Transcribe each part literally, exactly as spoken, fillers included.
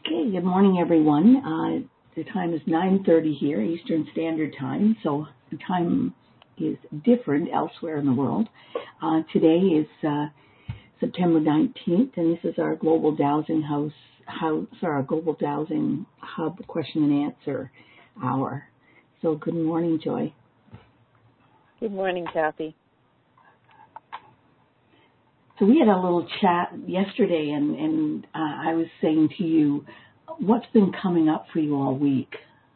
Okay, good morning, everyone. Uh, the time is nine thirty here, Eastern Standard Time, so the time is different elsewhere in the world. Uh, today is uh, September nineteenth, and this is our Global Dowsing House, house, sorry, our Global Dowsing Hub Question and Answer Hour. So good morning, Joy. Good morning, Kathy. So we had a little chat yesterday, and, and uh, I was saying to you, what's been coming up for you all week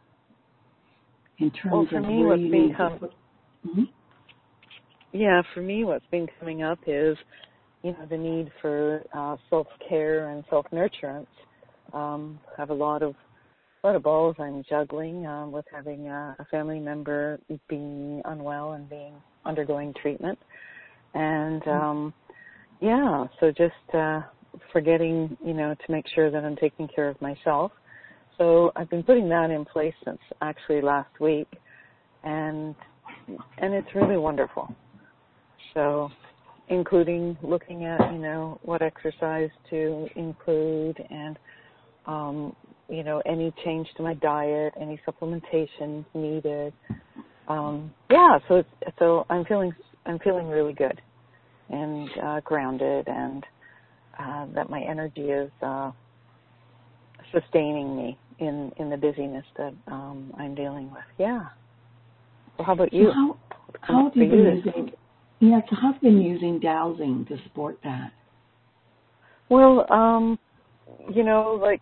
in terms well, for of me, where what's you been need com- to put... Mm-hmm. Yeah, for me, what's been coming up is, you know, the need for uh, self-care and self-nurturance. Um, I have a lot of a lot of balls I'm juggling um, with having a, a family member being unwell and being undergoing treatment, and um, yeah, so just uh, forgetting, you know, to make sure that I'm taking care of myself. So I've been putting that in place since actually last week, and and it's really wonderful. So including looking at, you know, what exercise to include and, um, you know, any change to my diet, any supplementation needed. Um, yeah, so it's, so I'm feeling I'm feeling really good and uh, grounded, and uh, that my energy is uh, sustaining me in, in the busyness that um, I'm dealing with. Yeah. Well, how about you? So how, how have you been using, yeah, so how have you been using dowsing to support that? Well, um, you know, like,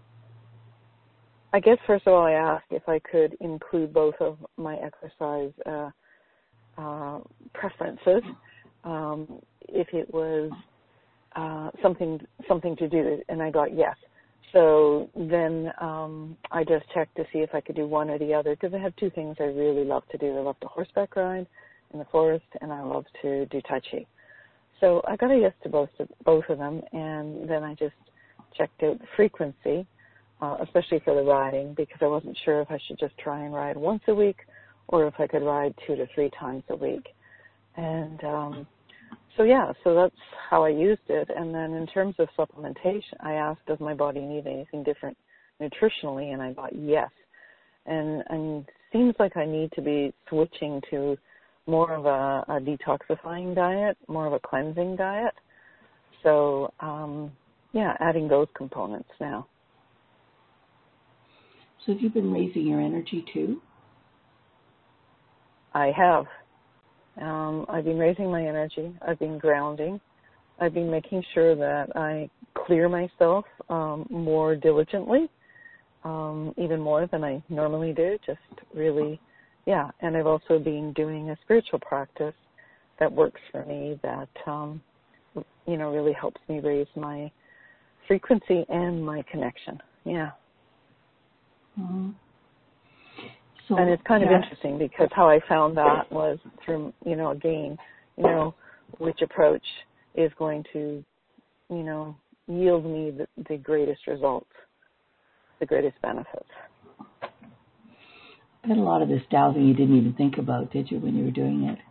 I guess first of all I asked if I could include both of my exercise uh, uh, preferences, um, if it was uh, something something to do, and I got yes. So then um, I just checked to see if I could do one or the other, because I have two things I really love to do. I love to horseback ride in the forest, and I love to do Tai Chi. So I got a yes to both of, both of them, and then I just checked out the frequency, uh, especially for the riding, because I wasn't sure if I should just try and ride once a week or if I could ride two to three times a week. And um, so, yeah, so that's how I used it. And then in terms of supplementation, I asked, does my body need anything different nutritionally? And I got yes. And and seems like I need to be switching to more of a, a detoxifying diet, more of a cleansing diet. So, um, yeah, adding those components now. So have you been raising your energy too? I have. Um, I've been raising my energy. I've been grounding. I've been making sure that I clear myself um, more diligently, um, even more than I normally do, just really, yeah. And I've also been doing a spiritual practice that works for me that, um, you know, really helps me raise my frequency and my connection, yeah. Mm-hmm. So, and it's kind yeah. of interesting because how I found that was through, you know, again, you know, which approach is going to, you know, yield me the, the greatest results, the greatest benefits. I had a lot of this dowsing you didn't even think about, did you, when you were doing it?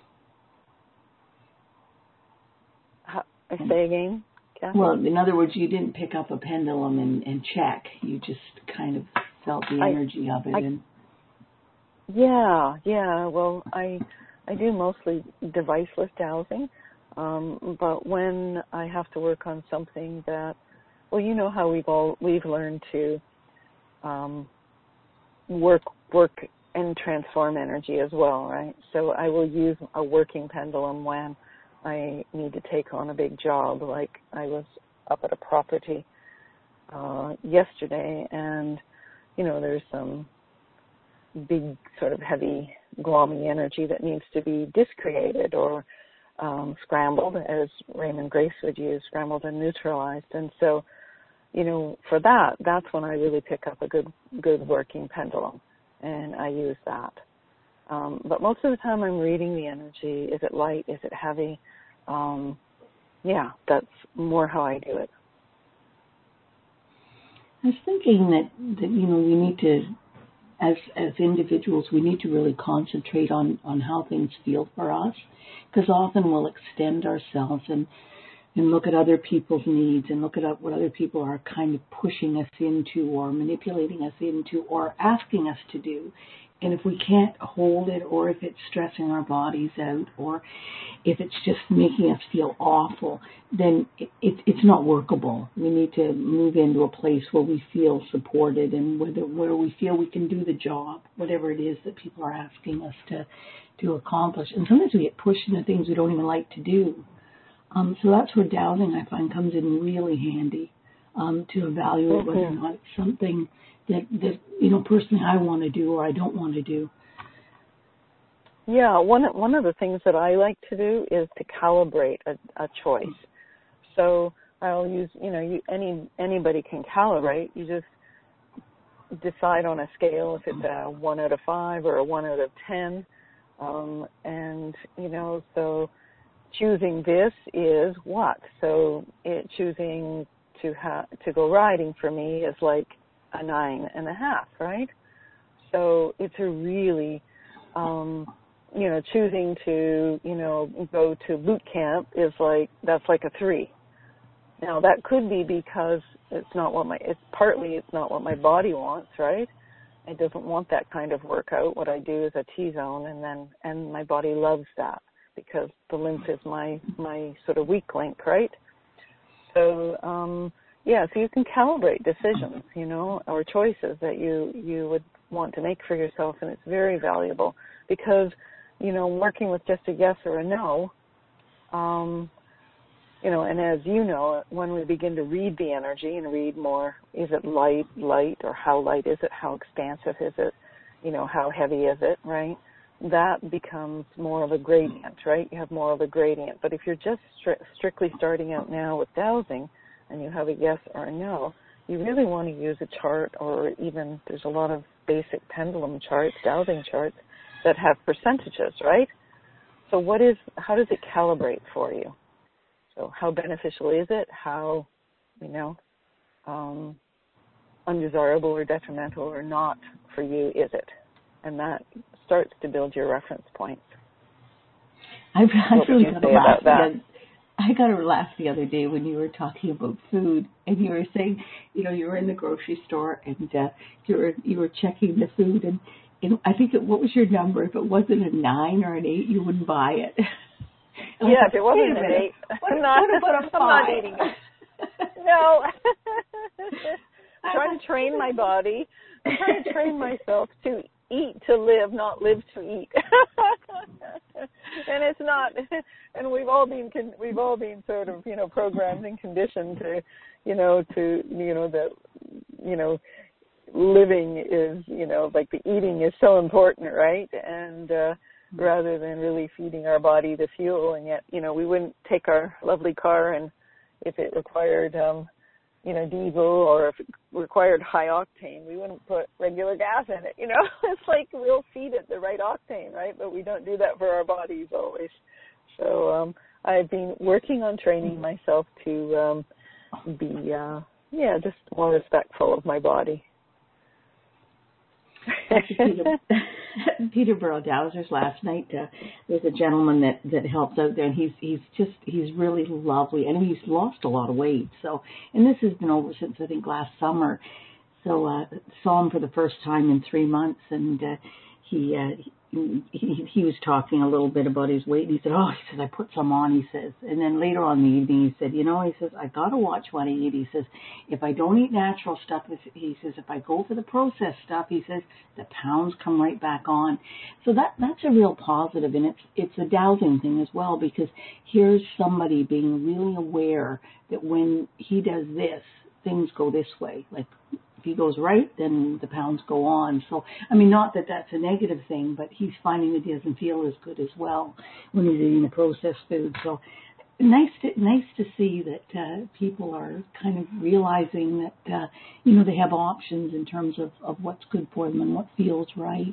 How, say again, Kathy? Well, in other words, you didn't pick up a pendulum and, and check. You just kind of felt the I, energy of it. I, and Yeah, yeah. Well, I I do mostly deviceless dowsing, um, but when I have to work on something that, well, you know how we've all we've learned to um, work work and transform energy as well, right? So I will use a working pendulum when I need to take on a big job, like I was up at a property uh, yesterday, and you know there's some big sort of heavy gloomy energy that needs to be discreated or um, scrambled, as Raymond Grace would use, scrambled and neutralized. And so, you know, for that, that's when I really pick up a good good working pendulum, and I use that. Um, but most of the time I'm reading the energy. Is it light? Is it heavy? Um, yeah, that's more how I do it. I was thinking that, that, you know, we need to, as as individuals, we need to really concentrate on, on how things feel for us, because often we'll extend ourselves and and look at other people's needs and look at what other people are kind of pushing us into or manipulating us into or asking us to do. And if we can't hold it, or if it's stressing our bodies out, or if it's just making us feel awful, then it, it, it's not workable. We need to move into a place where we feel supported and where, the, where we feel we can do the job, whatever it is that people are asking us to, to accomplish. And sometimes we get pushed into things we don't even like to do. Um, so that's where dowsing, I find, comes in really handy um, to evaluate mm-hmm. whether or not it's something that, that, you know, personally I want to do or I don't want to do. Yeah, one one of the things that I like to do is to calibrate a, a choice. So I'll use, you know, you, any anybody can calibrate. You just decide on a scale if it's a one out of five or a one out of ten, um, and you know, so choosing this is what. So it, choosing to ha- to go riding for me is like a nine and a half, right? So it's a really, um, you know, choosing to, you know, go to boot camp is like, that's like a three. Now that could be because it's not what my, it's partly it's not what my body wants, right? It doesn't want that kind of workout. What I do is a T-zone, and then, and my body loves that because the lymph is my, my sort of weak link, right? So, um, yeah, so you can calibrate decisions, you know, or choices that you, you would want to make for yourself, and it's very valuable because, you know, working with just a yes or a no, um, you know, and as you know, when we begin to read the energy and read more, is it light, light, or how light is it, how expansive is it, you know, how heavy is it, right? That becomes more of a gradient, right? You have more of a gradient. But if you're just stri- strictly starting out now with dowsing, and you have a yes or a no, you really want to use a chart, or even there's a lot of basic pendulum charts, dowsing charts, that have percentages, right? So what is, how does it calibrate for you? So how beneficial is it? How, you know, um, undesirable or detrimental or not for you is it? And that starts to build your reference points. I've, I've really got to laugh that. I got to laugh the other day when you were talking about food, and you were saying, you know, you were in the grocery store and uh, you were you were checking the food, and, and I think it, what was your number? If it wasn't a nine or an eight, you wouldn't buy it. Yeah, like, if it wasn't an eight, what, I'm not, what about a five? I'm not eating it. No. I'm trying to train my body. I'm trying to train myself to eat to live, not live to eat. And it's not, and we've all been, we've all been sort of, you know, programmed and conditioned to, you know, to, you know, that, you know, living is, you know, like the eating is so important, right? And uh, rather than really feeding our body the fuel, and yet, you know, we wouldn't take our lovely car and if it required, um, you know, diesel, or if it required high octane, we wouldn't put regular gas in it, you know. It's like we'll feed it the right octane, right? But we don't do that for our bodies always. So um, I've been working on training myself to um, be, uh, yeah, just more respectful of my body. Peter, Peterborough Dowsers last night. Uh, there's a gentleman that, that helps out there, and he's he's just he's really lovely, and he's lost a lot of weight. So, and this has been over since I think last summer. So, uh, saw him for the first time in three months, and uh, he, uh, he he he was talking a little bit about his weight. And he said, "Oh, he says I put some on." He says, and then later on in the evening, he said, "You know," he says, "I gotta watch what I eat." He says, "If I don't eat natural stuff," he says, "if I go for the processed stuff," he says, "the pounds come right back on." So that that's a real positive, and it's it's a dowsing thing as well, because here's somebody being really aware that when he does this, things go this way. Like, if he goes right, then the pounds go on. So, I mean, not that that's a negative thing, but he's finding that he doesn't feel as good as well when he's eating the processed food. So, nice to nice to see that uh, people are kind of realizing that, uh, you know, they have options in terms of, of what's good for them and what feels right.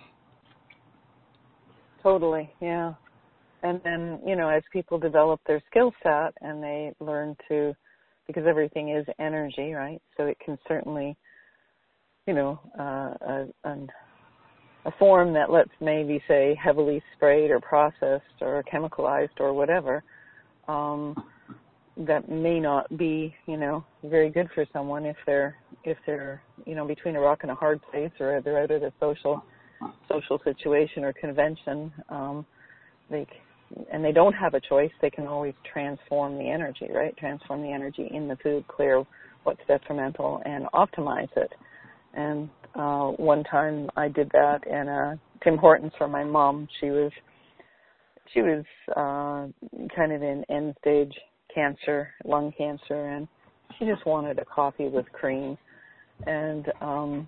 Totally, yeah. And then, you know, as people develop their skill set and they learn to, because everything is energy, right? So it can certainly, you know, uh, a, an, a form that let's maybe say heavily sprayed or processed or chemicalized or whatever, um, that may not be, you know, very good for someone if they're if they're, you know, between a rock and a hard place, or they're out of a social social situation or convention. Um, they and they don't have a choice. They can always transform the energy, right? Transform the energy in the food, clear what's detrimental, and optimize it. And uh, one time I did that in a Tim Hortons for my mom. She was she was uh, kind of in end stage cancer, lung cancer, and she just wanted a coffee with cream. And um,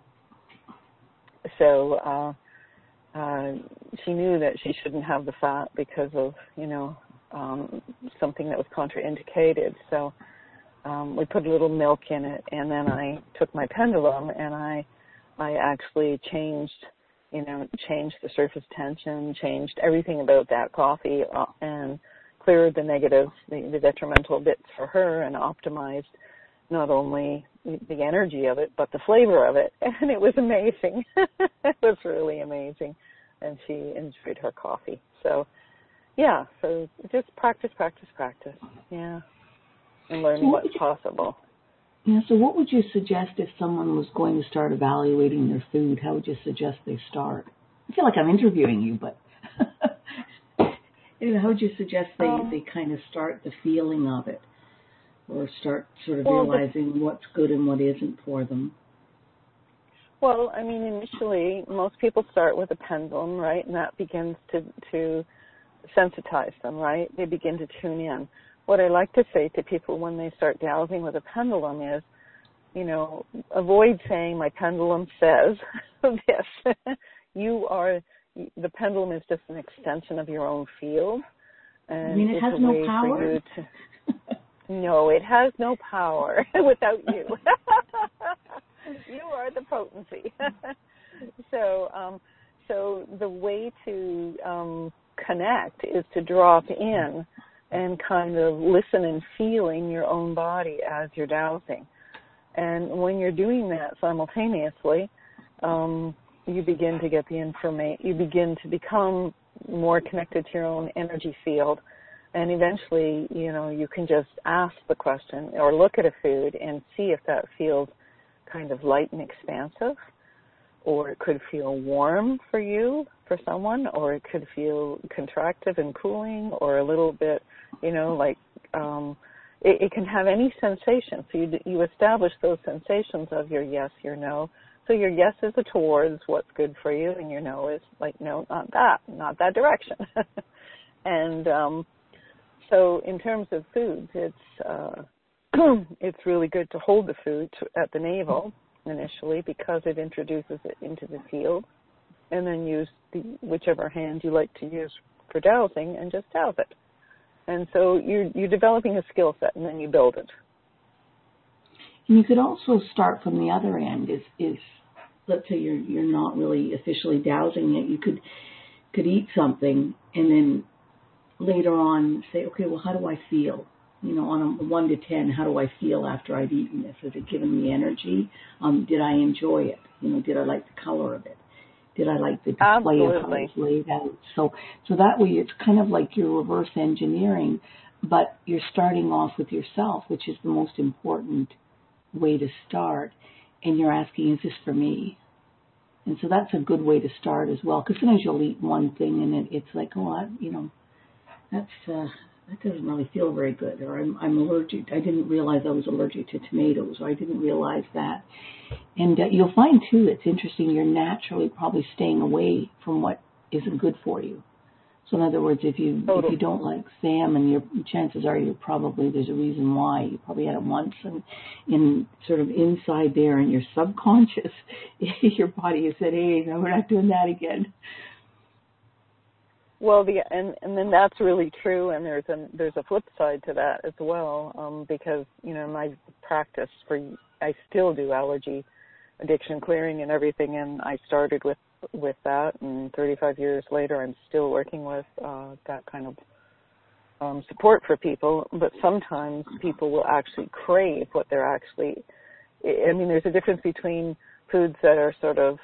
so uh, uh, she knew that she shouldn't have the fat because of, you know, um, something that was contraindicated. So um, we put a little milk in it, and then I took my pendulum and I I actually changed, you know, changed the surface tension, changed everything about that coffee, uh, and cleared the negatives, the, the detrimental bits for her, and optimized not only the energy of it, but the flavor of it. And it was amazing. It was really amazing. And she enjoyed her coffee. So, yeah, so just practice, practice, practice. Yeah. And learning so what what's you, possible. Yeah, so what would you suggest if someone was going to start evaluating their food? How would you suggest they start? I feel like I'm interviewing you, but anyway, how would you suggest they, um, they kind of start the feeling of it, or start sort of well, realizing the, what's good and what isn't for them? Well, I mean, initially, most people start with a pendulum, right, and that begins to, to sensitize them, right? They begin to tune in. What I like to say to people when they start dowsing with a pendulum is, you know, avoid saying my pendulum says this. You are, the pendulum is just an extension of your own field. And I mean, it it's has a no way power? For you to, no, it has no power without you. You are the potency. so, um, so the way to um, connect is to drop in and kind of listen and feeling your own body as you're dowsing. And when you're doing that simultaneously, um, you begin to get the information, you begin to become more connected to your own energy field. And eventually, you know, you can just ask the question or look at a food and see if that feels kind of light and expansive, or it could feel warm for you, for someone, or it could feel contractive and cooling, or a little bit, you know, like um, it, it can have any sensation. So you, you establish those sensations of your yes, your no. So your yes is towards what's good for you, and your no is like, no, not that, not that direction. And um, so in terms of foods, it's uh, it's really good to hold the food to, at the navel initially, because it introduces it into the field, and then use the, whichever hand you like to use for dowsing, and just douse it. And so you're, you're developing a skill set, and then you build it. And you could also start from the other end. Is, is let's say you're you're not really officially dowsing it. You could could eat something, and then later on say, okay, well, how do I feel? You know, on a one to ten, how do I feel after I've eaten this? Has it given me energy? Um, did I enjoy it? You know, did I like the color of it? Did I like the display Absolutely. of how it's laid out? So, so that way it's kind of like you're reverse engineering, but you're starting off with yourself, which is the most important way to start. And you're asking, is this for me? And so that's a good way to start as well. Because sometimes you'll eat one thing and it, it's like, oh, I, you know, that's uh, that doesn't really feel very good. Or I'm, I'm allergic. I didn't realize I was allergic to tomatoes. Or I didn't realize that. And uh, you'll find, too, it's interesting, you're naturally probably staying away from what isn't good for you. So in other words, if you Totally. if you don't like salmon, your chances are you're probably, there's a reason why. You probably had it once, and in sort of inside there in your subconscious, your body has said, hey, no, we're not doing that again. Well, the and and then that's really true, and there's a there's a flip side to that as well, um, because you know my practice for I still do allergy addiction clearing and everything, and I started with with that, and thirty-five years later, I'm still working with uh, that kind of um, support for people. But sometimes people will actually crave what they're actually. I mean, there's a difference between foods that are sort of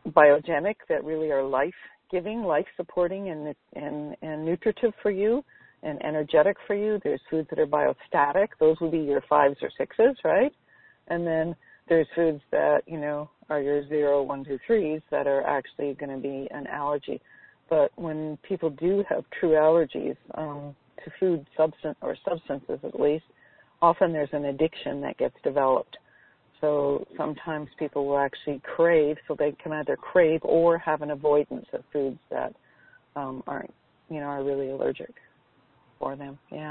biogenic, that really are life-giving, life-supporting, and and and nutritive for you, and energetic for you. There's foods that are biostatic. Those would be your fives or sixes, right? And then there's foods that, you know, are your zero, one, two, threes that are actually going to be an allergy. But when people do have true allergies um, to food substance or substances at least, often there's an addiction that gets developed. So sometimes people will actually crave, so they can either crave or have an avoidance of foods that um, aren't, you know, are really allergic for them. Yeah.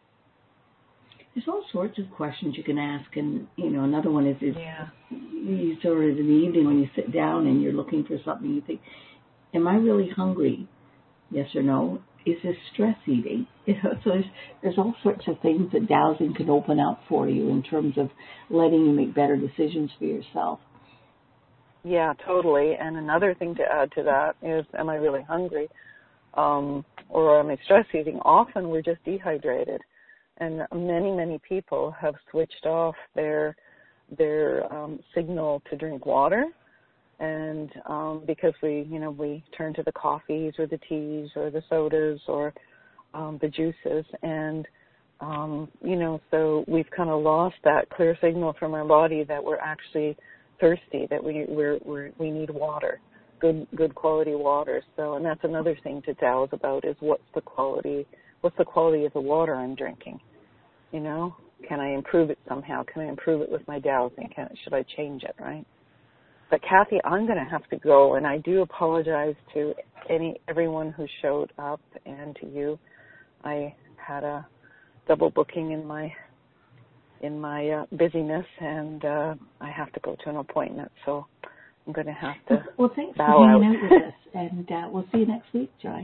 There's all sorts of questions you can ask, and, you know, another one is, is yeah. you sort of in the evening when you sit down and you're looking for something, you think, am I really hungry? Yes or no? Is this stress eating? You know, so there's, there's all sorts of things that dowsing can open up for you in terms of letting you make better decisions for yourself. Yeah, totally. And another thing to add to that is, am I really hungry? Um, or am I stress eating? Often we're just dehydrated. And many, many people have switched off their their um, signal to drink water. And um, because we, you know, we turn to the coffees or the teas or the sodas or um, the juices, and um, you know, so we've kind of lost that clear signal from our body that we're actually thirsty, that we we're, we're, we need water, good good quality water. So, and that's another thing to douse about is what's the quality, what's the quality of the water I'm drinking? You know, can I improve it somehow? Can I improve it with my dowsing? Can, should I change it? Right? But Kathy, I'm going to have to go, and I do apologize to any everyone who showed up and to you. I had a double booking in my in my uh, busyness, and uh, I have to go to an appointment, so I'm going to have to Well, thanks bow for hanging out. out with us, and uh, we'll see you next week, Joy.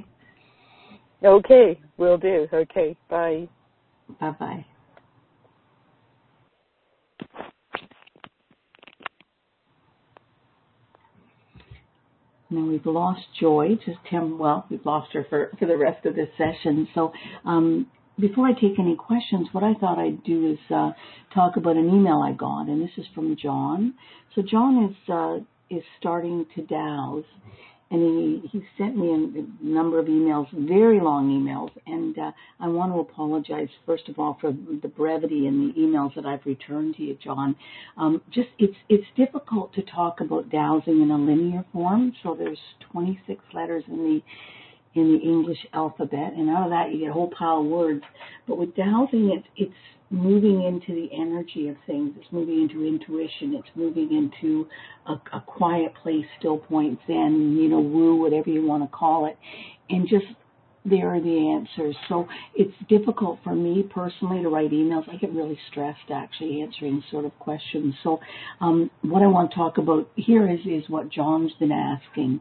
Okay, will do. Okay, bye. Bye-bye. Now we've lost Joy, just Tim, well, we've lost her for, for the rest of this session. So um, before I take any questions, what I thought I'd do is uh, talk about an email I got, and this is from John. So John is uh, is starting to douse, and he, he sent me a number of emails, very long emails, and uh, I want to apologize, first of all, for the brevity in the emails that I've returned to you, John. Um, just it's it's difficult to talk about dowsing in a linear form, so there's twenty-six letters in the in the English alphabet, and out of that you get a whole pile of words. But with dowsing, it's it's moving into the energy of things. It's moving into intuition. It's moving into a, a quiet place, still point, zen, you know, woo, whatever you want to call it, and just there are the answers. So it's difficult for me personally to write emails. I get really stressed actually answering sort of questions. So um, what I want to talk about here is, is what John's been asking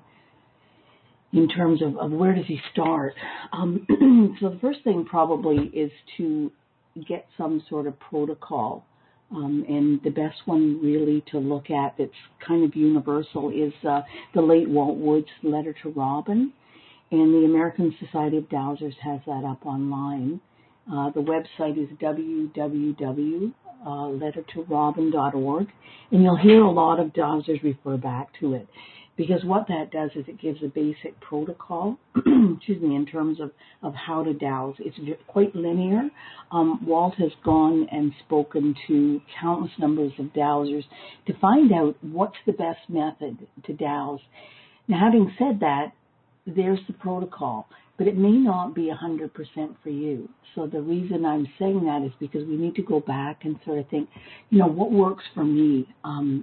in terms of, of where does he start. Um, so the first thing probably is to get some sort of protocol. Um, and the best one really to look at that's kind of universal is uh, the late Walt Wood's Letter to Robin. And the American Society of Dowsers has that up online. Uh, the website is w w w dot letter to robin dot org. And you'll hear a lot of dowsers refer back to it. Because what that does is it gives a basic protocol, excuse me, in terms of, of how to douse. It's quite linear. Um, Walt has gone and spoken to countless numbers of dowsers to find out what's the best method to douse. Now, having said that, there's the protocol, but it may not be one hundred percent for you. So the reason I'm saying that is because we need to go back and sort of think, you know, what works for me? Um,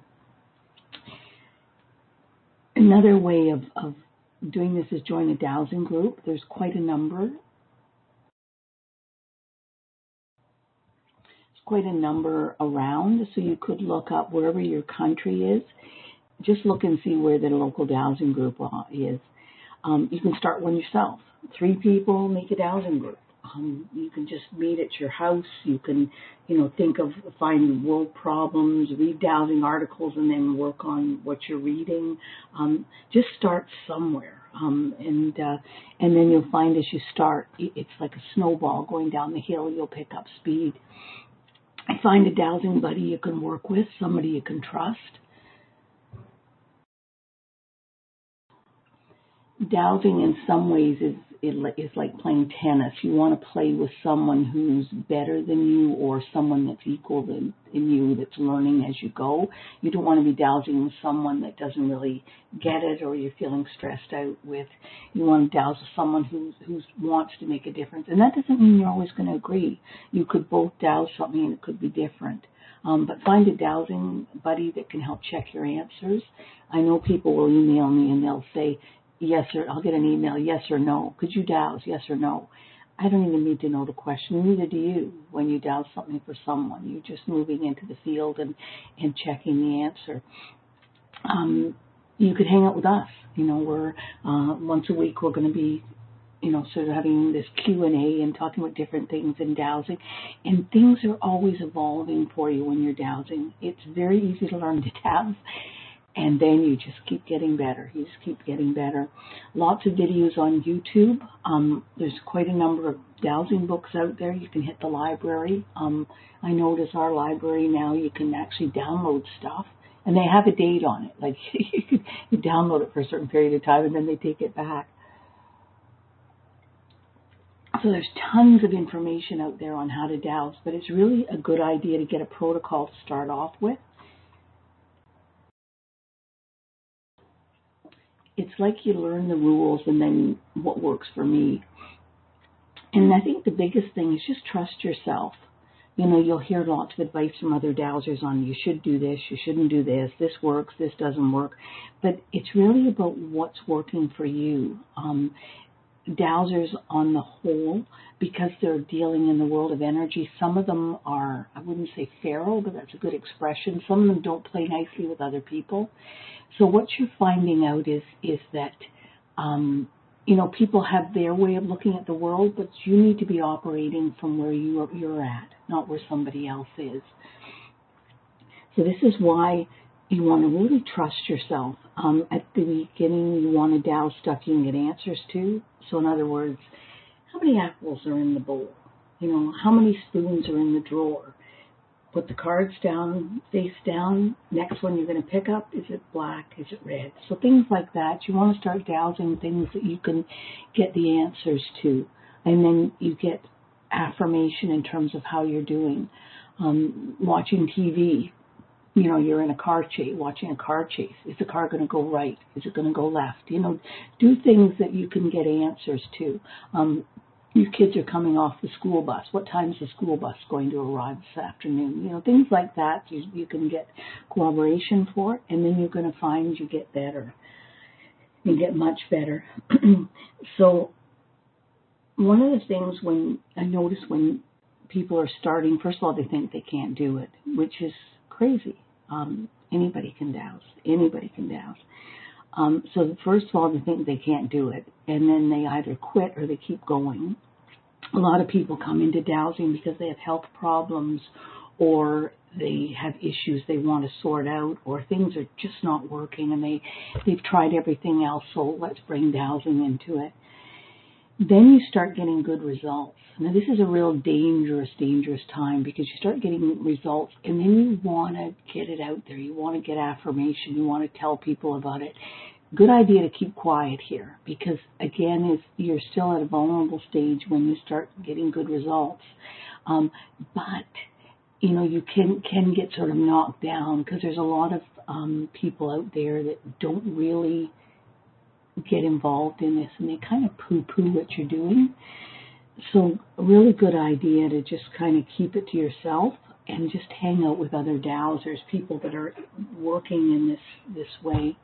Another way of, of doing this is join a dowsing group. There's quite a number. There's quite a number around, so you could look up wherever your country is. Just look and see where the local dowsing group is. Um, you can start one yourself. Three people make a dowsing group. Um, you can just meet at your house. You can, you know, think of find world problems, read dowsing articles, and then work on what you're reading. Um, just start somewhere, um, and uh, and then you'll find as you start, it's like a snowball going down the hill. You'll pick up speed. Find a dowsing buddy you can work with, somebody you can trust. Dowsing in some ways is it is like playing tennis. You want to play with someone who's better than you or someone that's equal in, in you, that's learning as you go. You don't want to be dowsing with someone that doesn't really get it or you're feeling stressed out with. You want to douse with someone who who wants to make a difference. And that doesn't mean you're always going to agree. You could both douse something and it could be different. Um, but find a dowsing buddy that can help check your answers. I know people will email me and they'll say, yes or, I'll get an email, yes or no. Could you douse, yes or no? I don't even need to know the question, neither do you when you douse something for someone. You're just moving into the field and, and checking the answer. Um, you could hang out with us. You know, we're, uh, once a week we're going to be you know, sort of having this Q and A and talking about different things in dowsing. And things are always evolving for you when you're dowsing. It's very easy to learn to douse, and then you just keep getting better. You just keep getting better. Lots of videos on YouTube. Um, there's quite a number of dowsing books out there. You can hit the library. Um, I notice our library now, you can actually download stuff. And they have a date on it. Like, you can you download it for a certain period of time, and then they take it back. So there's tons of information out there on how to douse, but it's really a good idea to get a protocol to start off with. It's like you learn the rules and then what works for me. And I think the biggest thing is just trust yourself. You know, you'll hear lots of advice from other dowsers on you should do this, you shouldn't do this, this works, this doesn't work. But it's really about what's working for you. Um, Dowsers on the whole, because they're dealing in the world of energy, some of them are, I wouldn't say feral, but that's a good expression. Some of them don't play nicely with other people. So what you're finding out is is that, um, you know, people have their way of looking at the world, but you need to be operating from where you are, you're at, not where somebody else is. So this is why you want to really trust yourself. Um, at the beginning, you want to douse stuff you can get answers to. So in other words, how many apples are in the bowl? You know, how many spoons are in the drawer? Put the cards down, face down. Next one you're going to pick up, is it black? Is it red? So things like that. You want to start dowsing things that you can get the answers to. And then you get affirmation in terms of how you're doing. Um, watching T V. You know, you're in a car chase, watching a car chase. Is the car going to go right? Is it going to go left? You know, do things that you can get answers to. Um, your kids are coming off the school bus. What time is the school bus going to arrive this afternoon? You know, things like that you, you can get cooperation for, and then you're going to find you get better. You get much better. So one of the things when I notice when people are starting, first of all, they think they can't do it, which is crazy. Um, anybody can douse. Anybody can douse. Um, so first of all, they think they can't do it, and then they either quit or they keep going. A lot of people come into dowsing because they have health problems or they have issues they want to sort out, or things are just not working and they, they've tried everything else, so let's bring dowsing into it. Then you start getting good results. Now, this is a real dangerous, dangerous time because you start getting results and then you want to get it out there. You want to get affirmation. You want to tell people about it. Good idea to keep quiet here because, again, if you're still at a vulnerable stage when you start getting good results. Um, but, you know, you can, can get sort of knocked down because there's a lot of um, people out there that don't really get involved in this and they kind of poo-poo what you're doing. So a really good idea to just kind of keep it to yourself and just hang out with other dowsers, people that are working in this, this way.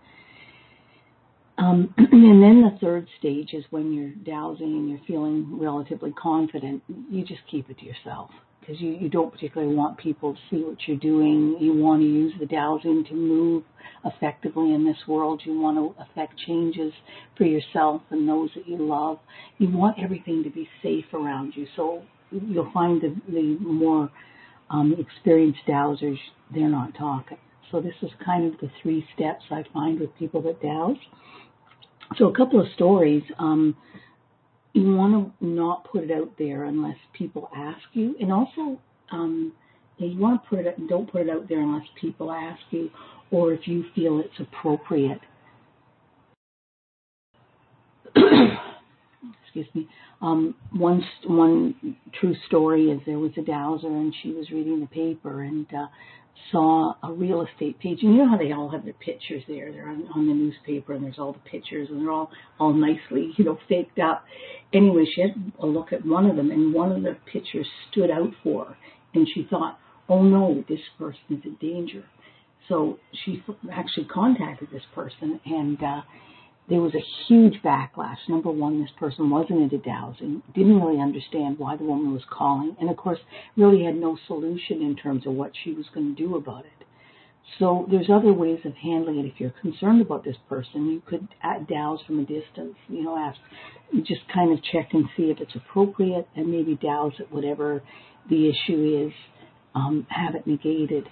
Um, and then the third stage is when you're dowsing and you're feeling relatively confident, you just keep it to yourself. Because you, you don't particularly want people to see what you're doing. You want to use the dowsing to move effectively in this world. You want to affect changes for yourself and those that you love. You want everything to be safe around you. So you'll find the, the more um, experienced dowsers, they're not talking. So this is kind of the three steps I find with people that douse. So a couple of stories. Um, You want to not put it out there unless people ask you. And also, um, you want to put it, don't put it out there unless people ask you or if you feel it's appropriate. Excuse excuse me. Um, one one true story is there was a dowser, and she was reading the paper and uh, saw a real estate page. And you know how they all have their pictures there. They're on, on the newspaper, and there's all the pictures, and they're all, all nicely, you know, faked up. Anyway, she had a look at one of them, and one of the pictures stood out for her. And she thought, oh, no, this person is in danger. So she actually contacted this person, and uh, there was a huge backlash. Number one, this person wasn't into dowsing, didn't really understand why the woman was calling, and, of course, really had no solution in terms of what she was going to do about it. So there's other ways of handling it. If you're concerned about this person, you could douse from a distance, you know, ask, just kind of check and see if it's appropriate, and maybe douse it, whatever the issue is, um, have it negated.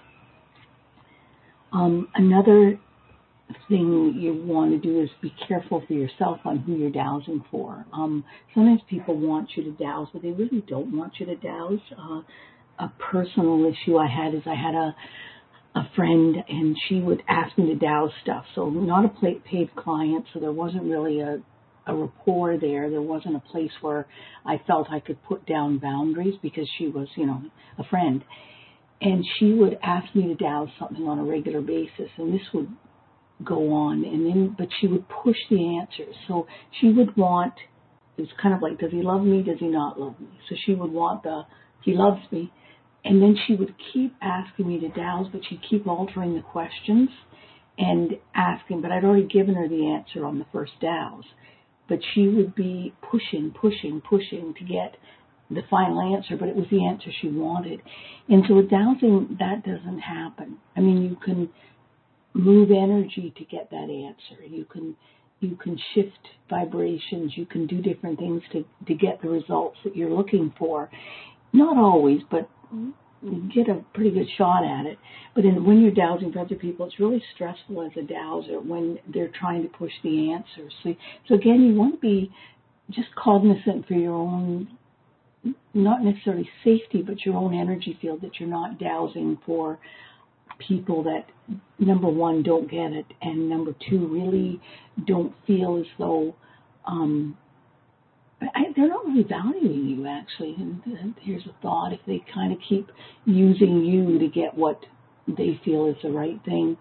Um, another thing you want to do is be careful for yourself on who you're dowsing for. Um, sometimes people want you to douse, but they really don't want you to douse. Uh, a personal issue I had is I had a a friend, and she would ask me to douse stuff. So not a paid client, so there wasn't really a, a rapport there. There wasn't a place where I felt I could put down boundaries because she was, you know, a friend. And she would ask me to douse something on a regular basis, and this would go on, and then, but she would push the answers. So she would want, it was kind of like, does he love me? Does he not love me? So she would want the, he loves me. And then she would keep asking me to douse, but she'd keep altering the questions and asking, but I'd already given her the answer on the first douse. But she would be pushing, pushing, pushing to get the final answer, but it was the answer she wanted. And so with dowsing, that doesn't happen. I mean, you can move energy to get that answer. You can you can shift vibrations. You can do different things to, to get the results that you're looking for. Not always, but get a pretty good shot at it. But in, when you're dowsing for other people, it's really stressful as a dowser when they're trying to push the answers. So, so again, you want to be just cognizant for your own, not necessarily safety, but your own energy field, that you're not dowsing for people that, number one, don't get it, and number two, really don't feel as though um, I, they're not really valuing you, actually. And, and here's a thought: if they kind of keep using you to get what they feel is the right thing.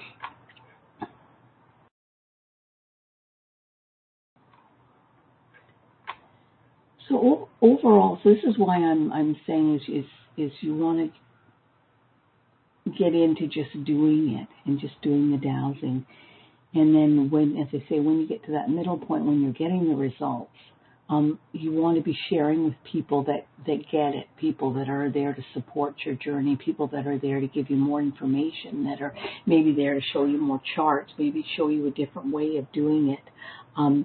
So o- overall, so this is why I'm I'm saying is is, is you want to get into just doing it and just doing the dowsing. And then when, as I say, when you get to that middle point, when you're getting the results, um, you want to be sharing with people that, that get it, people that are there to support your journey, people that are there to give you more information, that are maybe there to show you more charts, maybe show you a different way of doing it. Um,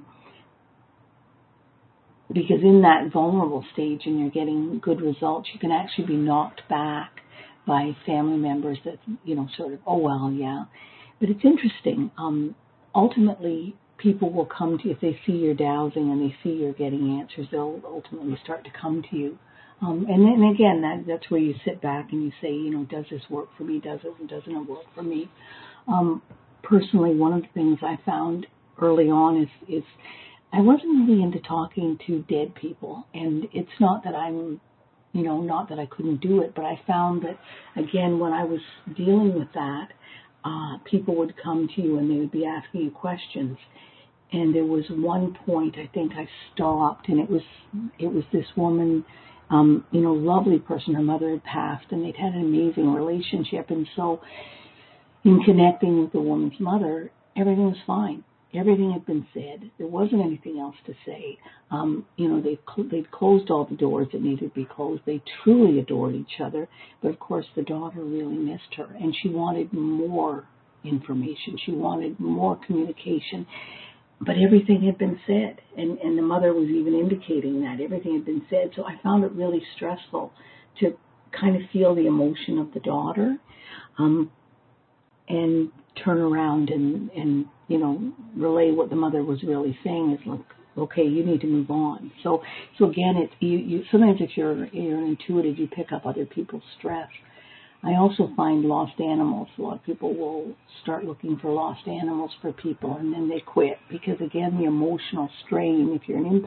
because in that vulnerable stage and you're getting good results, you can actually be knocked back by family members that, you know, sort of, oh, well, yeah. But it's interesting. Um, ultimately, people will come to you if they see you're dowsing and they see you're getting answers. They'll ultimately start to come to you. Um, and then again, that, that's where you sit back and you say, you know, does this work for me? Does it? Doesn't it work for me? Um, personally, one of the things I found early on is, is I wasn't really into talking to dead people. And it's not that I'm, you know, not that I couldn't do it, but I found that, again, when I was dealing with that, Uh, people would come to you and they would be asking you questions. And there was one point I think I stopped, and it was it was this woman, um, you know, lovely person. Her mother had passed, and they'd had an amazing relationship. And so, in connecting with the woman's mother, everything was fine. Everything had been said. There wasn't anything else to say. Um, you know, they'd, cl- they'd closed all the doors that needed to be closed. They truly adored each other. But, of course, the daughter really missed her, and she wanted more information. She wanted more communication. But everything had been said, and, and the mother was even indicating that. Everything had been said. So I found it really stressful to kind of feel the emotion of the daughter um, and turn around and, and you know, relay what the mother was really saying is, like, okay, you need to move on. So, so again, it's you, you. Sometimes if you're you're an intuitive, you pick up other people's stress. I also find lost animals. A lot of people will start looking for lost animals for people, and then they quit because, again, the emotional strain. If you're an empath,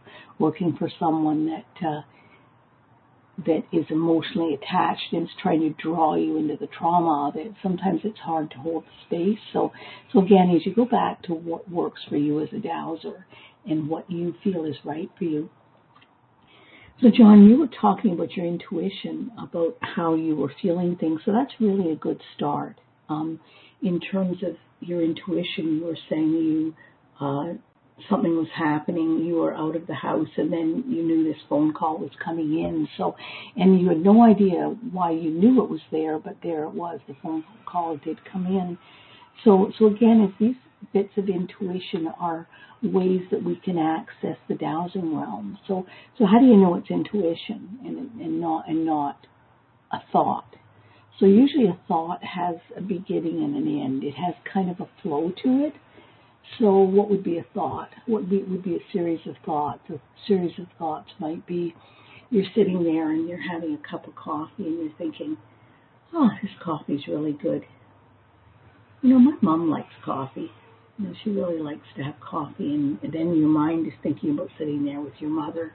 working for someone that uh, that is emotionally attached and is trying to draw you into the trauma of it. Sometimes it's hard to hold the space. So, so again, as you go back to what works for you as a dowser and what you feel is right for you. So, John, you were talking about your intuition, about how you were feeling things. So that's really a good start. Um, in terms of your intuition, you were saying you uh, something was happening, you were out of the house, and then you knew this phone call was coming in. So, and you had no idea why you knew it was there, but there it was. The phone call did come in. So, so again, if these bits of intuition are ways that we can access the dowsing realm. So, so how do you know it's intuition and, and not and not a thought? So usually a thought has a beginning and an end. It has kind of a flow to it. So what would be a thought? What would be, would be a series of thoughts? A series of thoughts might be you're sitting there and you're having a cup of coffee and you're thinking, oh, this coffee's really good. You know, my mom likes coffee. You know, she really likes to have coffee. And, and then your mind is thinking about sitting there with your mother.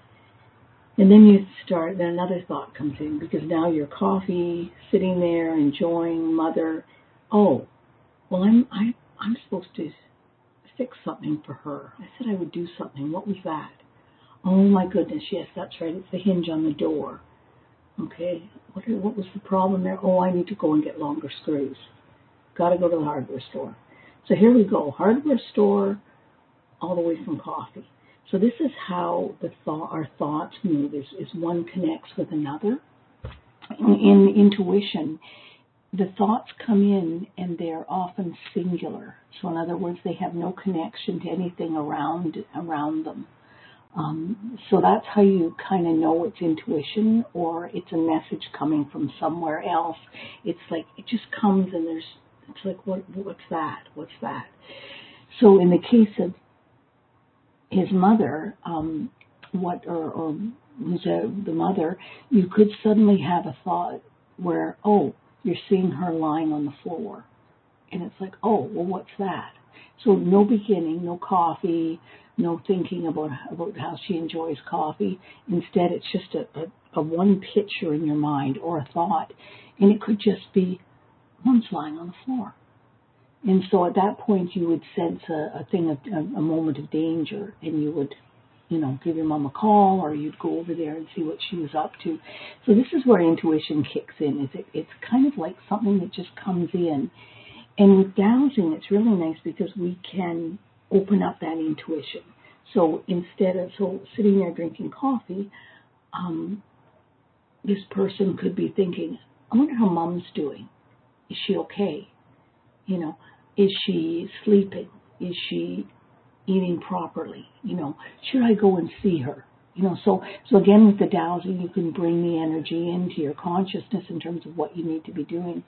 And then you start, then another thought comes in because now your coffee, sitting there, enjoying mother. Oh, well, I'm I, I'm supposed to fix something for her. I said I would do something. What was that? Oh my goodness, yes, that's right. It's the hinge on the door. Okay, what, what was the problem there? Oh, I need to go and get longer screws. Got to go to the hardware store. So here we go, hardware store, all the way from coffee. So this is how the thought, our thoughts move. Is, is one connects with another. In, in intuition, the thoughts come in and they're often singular. So in other words, they have no connection to anything around around them. Um, so that's how you kind of know it's intuition or it's a message coming from somewhere else. It's like it just comes and there's it's like what what's that? What's that? So in the case of his mother, um, what or, or who's a, the mother, you could suddenly have a thought where oh, you're seeing her lying on the floor. And it's like, oh, well, what's that? So no beginning, no coffee, no thinking about about how she enjoys coffee. Instead, it's just a, a, a one picture in your mind or a thought. And it could just be, mom's lying on the floor. And so at that point, you would sense a, a thing, of, a, a moment of danger, and you would you know, give your mom a call, or you'd go over there and see what she was up to. So this is where intuition kicks in. Is it, it's kind of like something that just comes in. And with dowsing, it's really nice because we can open up that intuition. So instead of so sitting there drinking coffee, um, this person could be thinking, I wonder how mom's doing. Is she okay? You know, is she sleeping? Is she eating properly? You know, should I go and see her? You know, so so again with the dowsing, you can bring the energy into your consciousness in terms of what you need to be doing.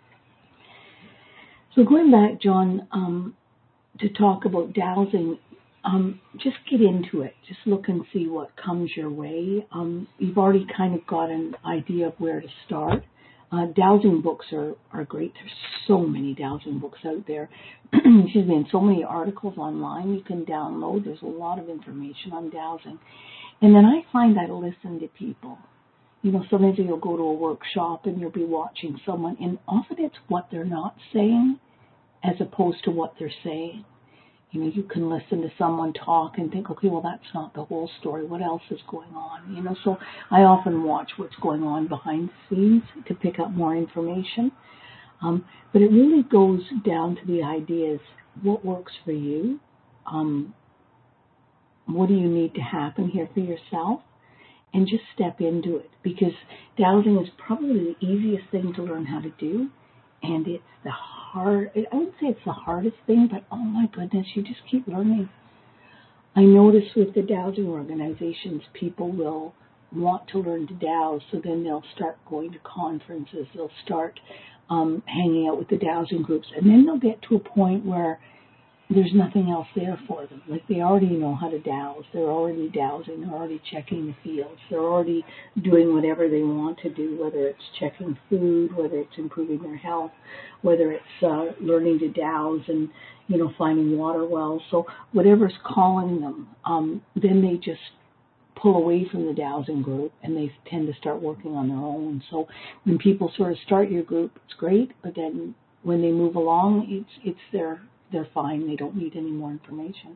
So going back, John, um, to talk about dowsing, um, just get into it. Just look and see what comes your way. Um, you've already kind of got an idea of where to start. Uh, dowsing books are, are great. There's so many dowsing books out there. Excuse me, and so many articles online you can download. There's a lot of information on dowsing. And then I find I listen to people. You know, sometimes you'll go to a workshop and you'll be watching someone, and often it's what they're not saying as opposed to what they're saying. You know, you can listen to someone talk and think, okay, well, that's not the whole story. What else is going on? You know, so I often watch what's going on behind the scenes to pick up more information. Um, but it really goes down to the ideas, what works for you? Um, what do you need to happen here for yourself? And just step into it, because dowsing is probably the easiest thing to learn how to do. And it's the hard, I wouldn't say it's the hardest thing, but oh my goodness, you just keep learning. I notice with the dowsing organizations, people will want to learn to dowse, so then they'll start going to conferences, they'll start um, hanging out with the dowsing groups, and then they'll get to a point where there's nothing else there for them. Like they already know how to dowse. They're already dowsing. They're already checking the fields. They're already doing whatever they want to do, whether it's checking food, whether it's improving their health, whether it's uh, learning to dowse and, you know, finding water wells. So whatever's calling them, um, then they just pull away from the dowsing group and they tend to start working on their own. So when people sort of start your group, it's great, but then when they move along, it's it's their they're fine. They don't need any more information.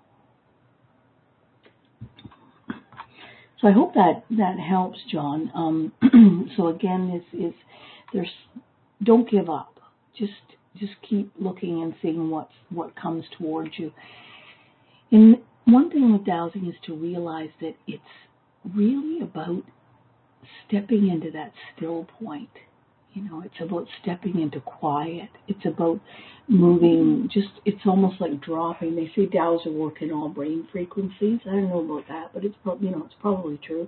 So I hope that that helps, John. Um, so again, is is there's don't give up. Just just keep looking and seeing what what comes towards you. And one thing with dowsing is to realize that it's really about stepping into that still point. You know, it's about stepping into quiet. It's about moving, just, it's almost like dropping. They say dowser work in all brain frequencies. I don't know about that, but it's probably, you know, it's probably true.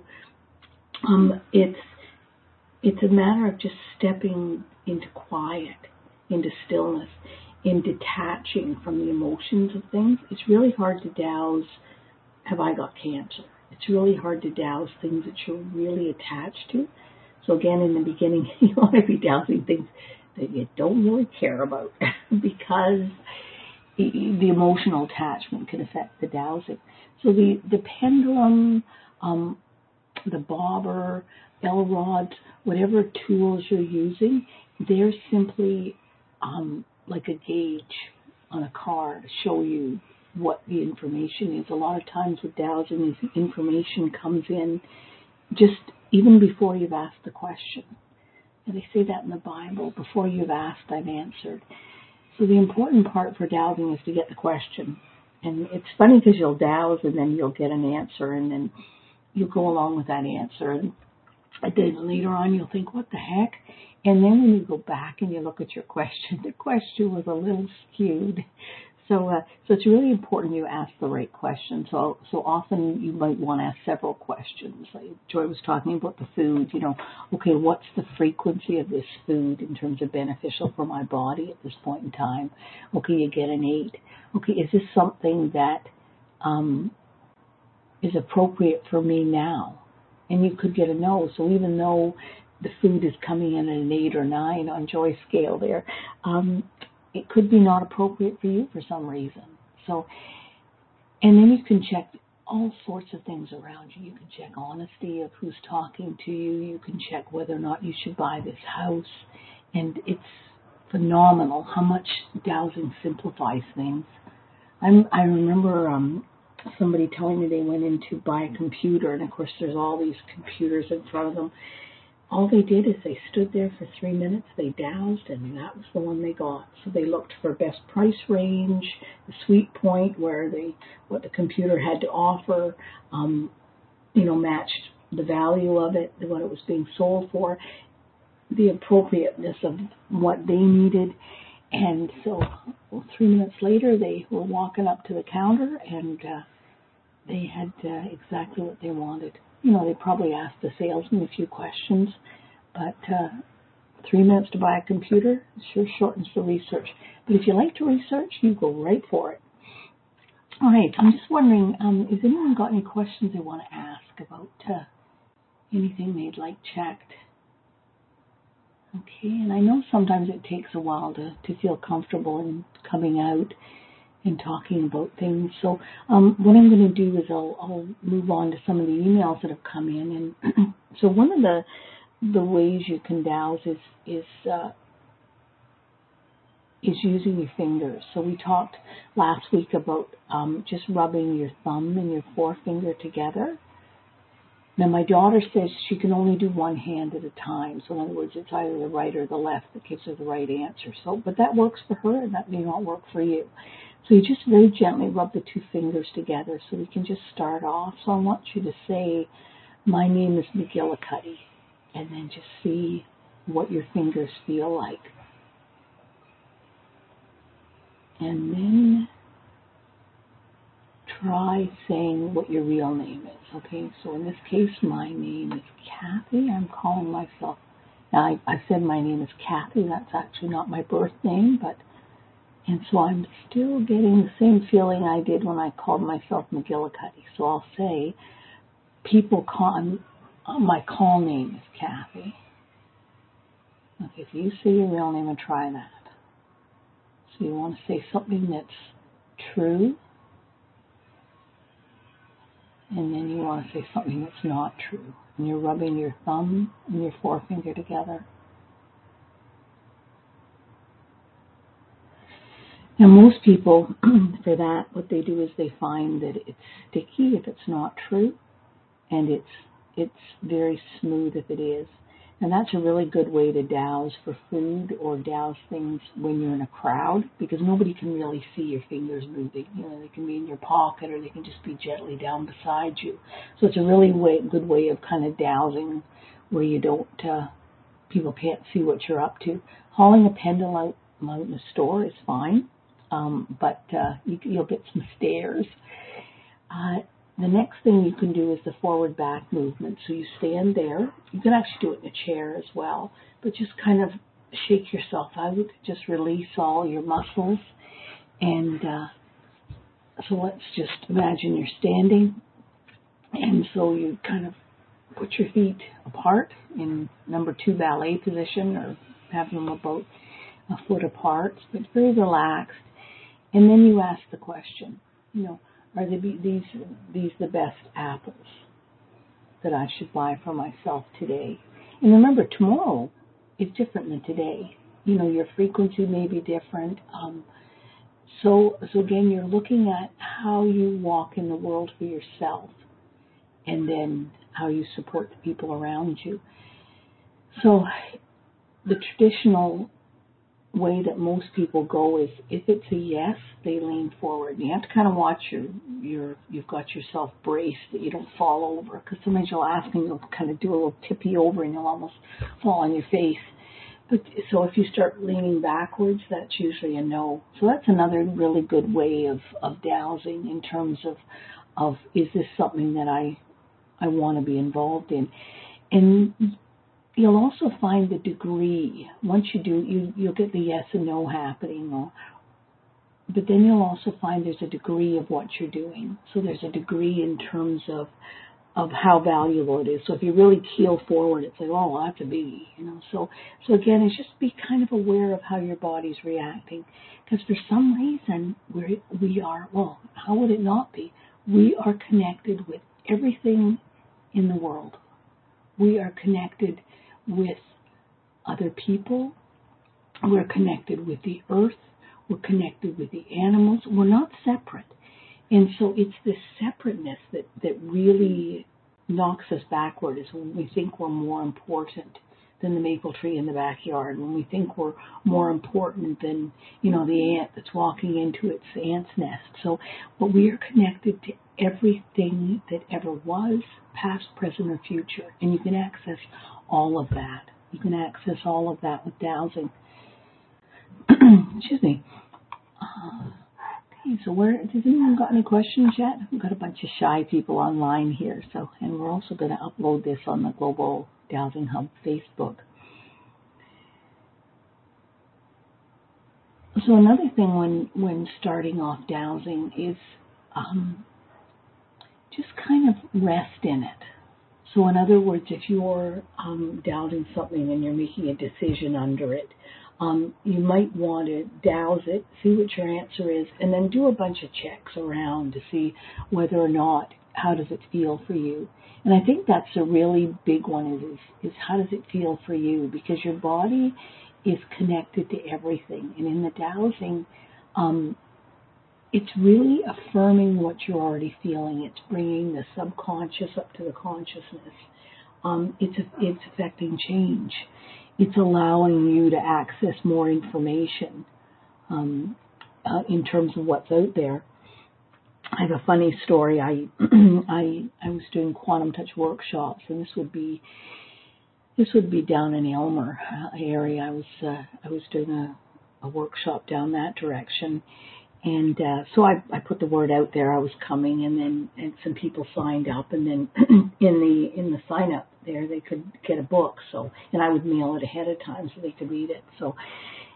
Um, it's, it's a matter of just stepping into quiet, into stillness, in detaching from the emotions of things. It's really hard to dowse, have I got cancer? It's really hard to dowse things that you're really attached to. So again, in the beginning, you want to be dowsing things that you don't really care about because the emotional attachment can affect the dowsing. So the, the pendulum, um, the bobber, L rods, whatever tools you're using, they're simply um, like a gauge on a car to show you what the information is. A lot of times with dowsing, this information comes in just even before you've asked the question. And they say that in the Bible, before you've asked, I've answered. So the important part for dowsing is to get the question. And it's funny because you'll dowse and then you'll get an answer and then you'll go along with that answer. And then later on you'll think, what the heck? And then when you go back and you look at your question, the question was a little skewed. So, uh, so it's really important you ask the right question. So, so often you might want to ask several questions. Like Joy was talking about the food. You know, okay, what's the frequency of this food in terms of beneficial for my body at this point in time? Okay, you get an eight. Okay, is this something that um, is appropriate for me now? And you could get a no. So even though the food is coming in at an eight or nine on Joy's scale there, um, it could be not appropriate for you for some reason. So, and then you can check all sorts of things around you. You can check honesty of who's talking to you. You can check whether or not you should buy this house. And it's phenomenal how much dowsing simplifies things. I'm, I remember um, somebody telling me they went in to buy a computer, and of course there's all these computers in front of them. All they did is they stood there for three minutes, they dowsed, and that was the one they got. So they looked for best price range, the sweet point where they, what the computer had to offer, um, you know, matched the value of it, what it was being sold for, the appropriateness of what they needed. And so well, three minutes later, they were walking up to the counter, and uh, they had uh, exactly what they wanted. You know, they probably asked the salesman a few questions, but uh, three minutes to buy a computer sure shortens the research. But if you like to research, you go right for it. All right, I'm just wondering, um, has anyone got any questions they want to ask about uh, anything they'd like checked? Okay, and I know sometimes it takes a while to, to feel comfortable in coming out and talking about things. So um, what I'm going to do is I'll, I'll move on to some of the emails that have come in. And so one of the the ways you can dowse is is uh, is using your fingers. So we talked last week about um, just rubbing your thumb and your forefinger together. Now my daughter says she can only do one hand at a time. So in other words, it's either the right or the left that gives her the right answer. So, but that works for her, and that may not work for you. So you just very gently rub the two fingers together. So we can just start off. So I want you to say, my name is McGillicuddy, and then just see what your fingers feel like. And then try saying what your real name is. Okay, so in this case, my name is Kathy. I'm calling myself, now I, I said my name is Kathy. That's actually not my birth name, but And so I'm still getting the same feeling I did when I called myself McGillicuddy. So I'll say, people call, uh, my call name is Kathy. Okay, if you say your real name and try that. So you want to say something that's true, and then you want to say something that's not true. And you're rubbing your thumb and your forefinger together. Now most people, for that, what they do is they find that it's sticky if it's not true, and it's it's very smooth if it is. And that's a really good way to douse for food or douse things when you're in a crowd, because nobody can really see your fingers moving. You know, they can be in your pocket or they can just be gently down beside you. So it's a really way, good way of kind of dousing where you don't, uh, people can't see what you're up to. Hauling a pendle out, out in the store is fine, um, but uh, you, you'll get some stares. Uh, The next thing you can do is the forward back movement. So you stand there. You can actually do it in a chair as well, but just kind of shake yourself out. Just release all your muscles. And uh, so let's just imagine you're standing. And so you kind of put your feet apart in number two ballet position, or have them about a foot apart, but very relaxed. And then you ask the question, you know, are they be, these these the best apples that I should buy for myself today? And remember, tomorrow is different than today. You know, your frequency may be different. Um, so, so again, you're looking at how you walk in the world for yourself, and then how you support the people around you. So, the traditional way that most people go is, if it's a yes, they lean forward. You have to kind of watch your, your you've got yourself braced that you don't fall over, because sometimes you'll ask and you'll kind of do a little tippy over and you'll almost fall on your face. But so if you start leaning backwards, that's usually a no. So that's another really good way of, of dowsing in terms of, of is this something that I I want to be involved in. And you'll also find the degree. Once you do, you, you'll get the yes and no happening. Or, but then you'll also find there's a degree of what you're doing. So there's a degree in terms of of how valuable it is. So if you really keel forward, it's like, oh, I have to be, you know. So, so again, it's just be kind of aware of how your body's reacting. Because for some reason, we're, we are, well, how would it not be? We are connected with everything in the world. We are connected with other people. We're connected with the earth. We're connected with the animals. We're not separate. And so it's this separateness that, that really knocks us backward, is when we think we're more important than the maple tree in the backyard, when we think we're more important than, you know, the ant that's walking into its ant's nest. So, but we are connected to everything that ever was, past, present, or future. And you can access all of that. You can access all of that with dowsing. Excuse me. Uh, okay, so where, has anyone got any questions yet? We've got a bunch of shy people online here. So, and we're also going to upload this on the Global Dowsing Hub Facebook. So another thing when, when starting off dowsing is um, just kind of rest in it. So in other words, if you're um, dowsing something and you're making a decision under it, um, you might want to douse it, see what your answer is, and then do a bunch of checks around to see whether or not, how does it feel for you. And I think that's a really big one, is, is, is how does it feel for you? Because your body is connected to everything. And in the dowsing, um, it's really affirming what you're already feeling. It's bringing the subconscious up to the consciousness. Um, it's it's affecting change. It's allowing you to access more information um, uh, in terms of what's out there. I have a funny story. I I I was doing quantum touch workshops, and this would be this would be down in Aylmer area. I was uh, I was doing a, a workshop down that direction. And uh, so I, I put the word out there I was coming, and then and some people signed up, and then in the in the sign up there they could get a book. So and I would mail it ahead of time so they could read it. So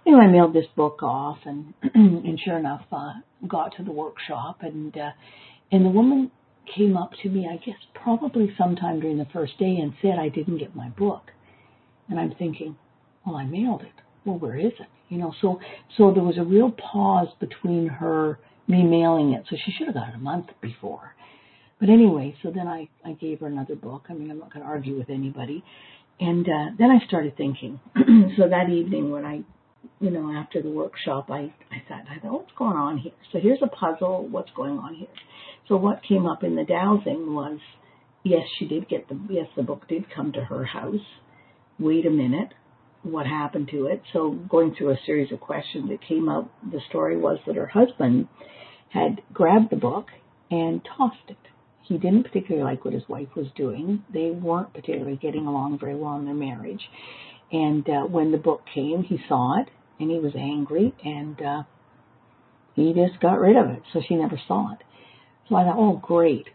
anyway, I mailed this book off, and and sure enough, uh, got to the workshop, and uh, and the woman came up to me, I guess probably sometime during the first day, and said I didn't get my book. And I'm thinking, well, I mailed it. Well, where is it? You know, so so there was a real pause between her, me mailing it. So she should have got it a month before. But anyway, so then I, I gave her another book. I mean, I'm not going to argue with anybody. And uh, then I started thinking. So that evening when I, you know, after the workshop, I, I sat and I thought, what's going on here? So here's a puzzle. What's going on here? So what came up in the dowsing was, yes, she did get the, yes, the book did come to her house. Wait a minute. What happened to it? So going through a series of questions, it came out, the story was that her husband had grabbed the book and tossed it. He didn't particularly like what his wife was doing. They weren't particularly getting along very well in their marriage. And uh, when the book came, he saw it, and he was angry, and uh, he just got rid of it. So she never saw it. So I thought, oh, great.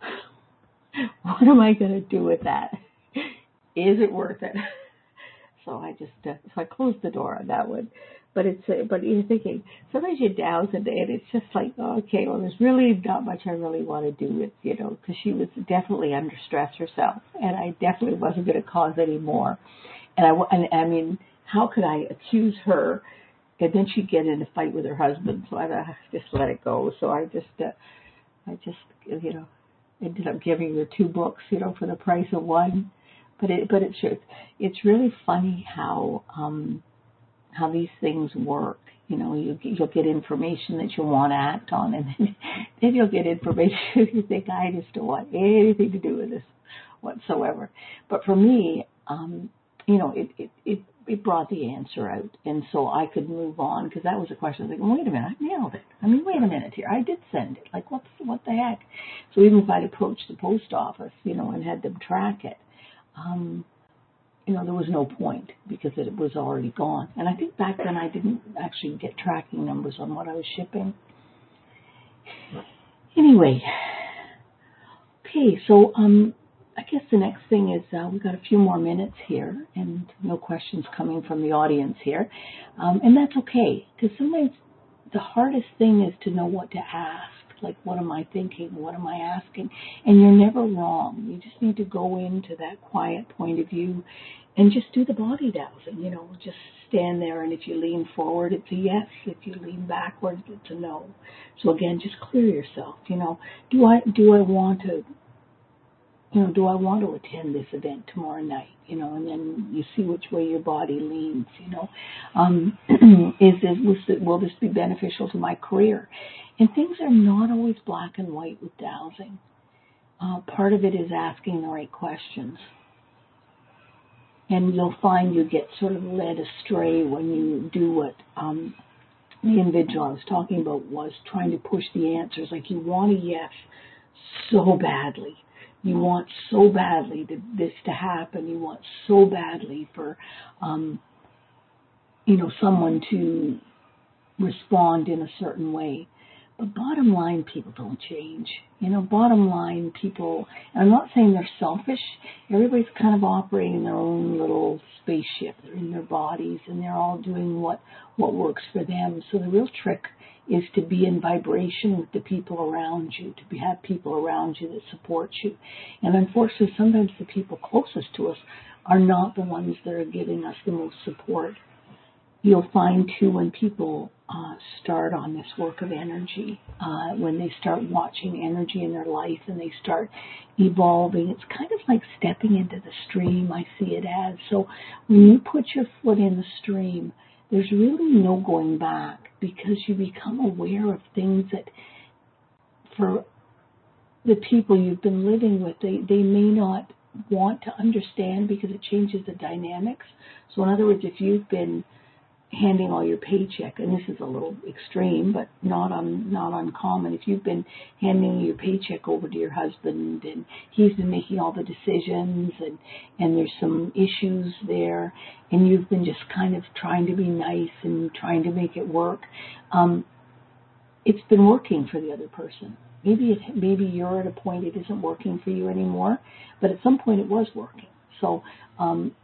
What am I going to do with that? Is it worth it? So I just, uh, so I closed the door on that one. But it's, uh, but you're thinking, sometimes you douse into it, it's just like, oh, okay, well, there's really not much I really want to do with, you know, because she was definitely under stress herself, and I definitely wasn't going to cause any more. And I, and I mean, how could I accuse her, and then she'd get in a fight with her husband? So I uh, just let it go. So I just, uh, I just, you know, ended up giving her two books, you know, for the price of one. But it, but it's, it's really funny how, um, how these things work. You know, you, you'll get information that you want to act on, and then, then you'll get information you think, I just don't want anything to do with this whatsoever. But for me, um, you know, it, it, it, it brought the answer out, and so I could move on, because that was a question. I was like, well, wait a minute, I nailed it. I mean, wait a minute here, I did send it. Like, what's what the heck? So even if I'd approached the post office, you know, and had them track it, um, you know, there was no point, because it was already gone. And I think back then I didn't actually get tracking numbers on what I was shipping. Anyway, okay, so um, I guess the next thing is uh, we've got a few more minutes here, and no questions coming from the audience here. Um, and that's okay, because sometimes the hardest thing is to know what to ask. Like, what am I thinking? What am I asking? And you're never wrong. You just need to go into that quiet point of view and just do the body dowsing. You know, just stand there, and if you lean forward, it's a yes. If you lean backwards, it's a no. So again, just clear yourself. You know, do I do I want to, you know, do I want to attend this event tomorrow night? You know, and then you see which way your body leans. You know, um, is this will this be beneficial to my career? And things are not always black and white with dowsing. Uh, part of it is asking the right questions. And you'll find you get sort of led astray when you do what um, the individual I was talking about was trying to push the answers. Like, you want a yes so badly. You want so badly to, this to happen. You want so badly for, um, you know, someone to respond in a certain way. But bottom line, people don't change. You know, bottom line, people, and I'm not saying they're selfish. Everybody's kind of operating their own little spaceship. They're in their bodies, and they're all doing what, what works for them. So the real trick is to be in vibration with the people around you, to be, have people around you that support you. And unfortunately, sometimes the people closest to us are not the ones that are giving us the most support. You'll find, too, when people uh, start on this work of energy, uh, when they start watching energy in their life and they start evolving, it's kind of like stepping into the stream, I see it as. So when you put your foot in the stream, there's really no going back, because you become aware of things that, for the people you've been living with, they, they may not want to understand, because it changes the dynamics. So in other words, if you've been handing all your paycheck, and this is a little extreme, but not un, not uncommon. If you've been handing your paycheck over to your husband, and he's been making all the decisions, and, and there's some issues there, and you've been just kind of trying to be nice and trying to make it work, um, it's been working for the other person. Maybe it, maybe you're at a point it isn't working for you anymore, but at some point it was working. So um,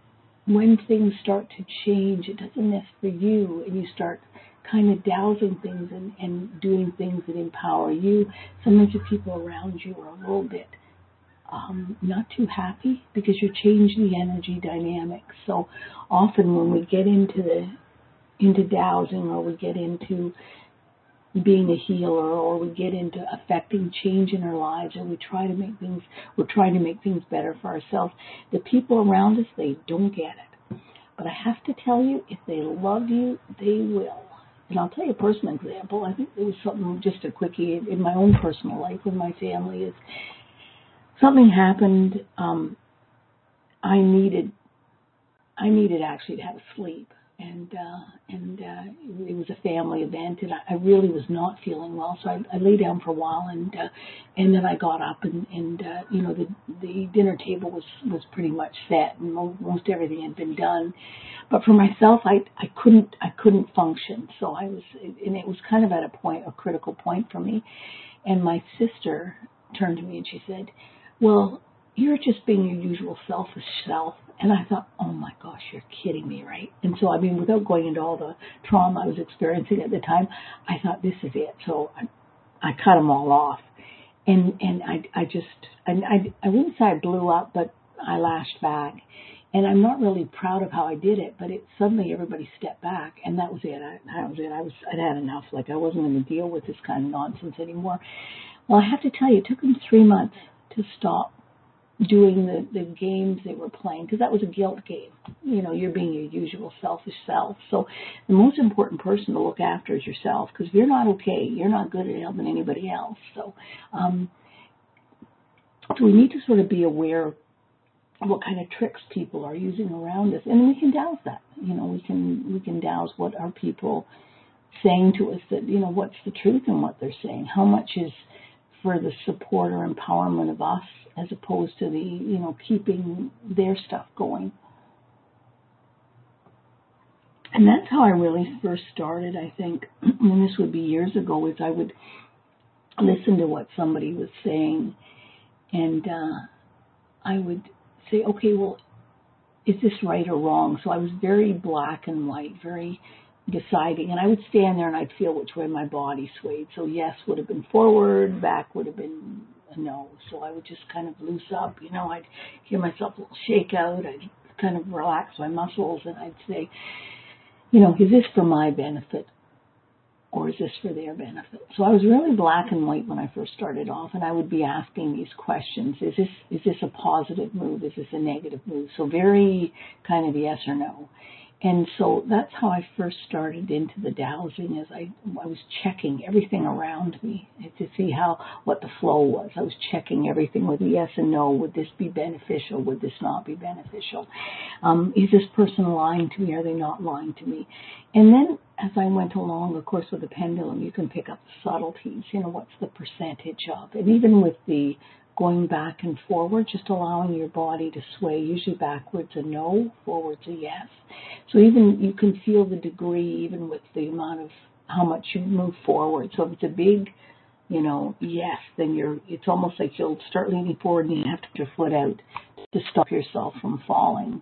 when things start to change, it doesn't mess for you, and you start kind of dowsing things and, and doing things that empower you, sometimes the people around you are a little bit um, not too happy because you change the energy dynamics. So often when we get into the into dowsing, or we get into being a healer, or we get into affecting change in our lives, and we try to make things, we're trying to make things better for ourselves, the people around us, they don't get it. But I have to tell you, if they love you, they will. And I'll tell you a personal example. I think there was something, just a quickie, in my own personal life with my family, is something happened. Um, I needed, I needed actually to have sleep. And uh, and uh, it was a family event, and I, I really was not feeling well. So I, I lay down for a while, and uh, and then I got up, and and uh, you know the the dinner table was, was pretty much set, and most, most everything had been done. But for myself, I I couldn't I couldn't function. So I was, and it was kind of at a point, a critical point for me. And my sister turned to me and she said, "Well, you're just being your usual selfish self." And I thought, oh my gosh, you're kidding me, right? And so, I mean, without going into all the trauma I was experiencing at the time, I thought, this is it. So I, I cut them all off. And and I I just, and I, I wouldn't say I blew up, but I lashed back. And I'm not really proud of how I did it, but it suddenly everybody stepped back, and that was it. I, that was it. I was, I'd had enough. Like, I wasn't going to deal with this kind of nonsense anymore. Well, I have to tell you, it took them three months to stop doing the, the games they were playing, because that was a guilt game. You know, you're being your usual selfish self. So the most important person to look after is yourself, because if you're not okay, you're not good at helping anybody else. So, um, so we need to sort of be aware of what kind of tricks people are using around us, and we can douse that. You know, we can we can douse what are people saying to us, that, you know, what's the truth in what they're saying, how much is for the support or empowerment of us, as opposed to the, you know, keeping their stuff going. And that's how I really first started, I think, and this would be years ago, is I would listen to what somebody was saying, and uh, I would say, okay, well, is this right or wrong? So I was very black and white, very deciding, and I would stand there and I'd feel which way my body swayed. So yes would have been forward, back would have been a no. So I would just kind of loose up, you know, I'd give myself a little shake out, I'd kind of relax my muscles, and I'd say, you know, is this for my benefit or is this for their benefit? So I was really black and white when I first started off, and I would be asking these questions. Is this is this a positive move? Is this a negative move? So very kind of yes or no. And so that's how I first started into the dowsing, as I, I was checking everything around me to see how, what the flow was. I was checking everything with a yes and no. Would this be beneficial? Would this not be beneficial? Um, is this person lying to me? Are they not lying to me? And then as I went along, of course, with the pendulum, you can pick up the subtleties. You know, what's the percentage of? And even with the going back and forward, just allowing your body to sway, usually backwards a no, forwards a yes. So even you can feel the degree, even with the amount of how much you move forward. So if it's a big, you know, yes, then you're, it's almost like you'll start leaning forward and you have to put your foot out to stop yourself from falling.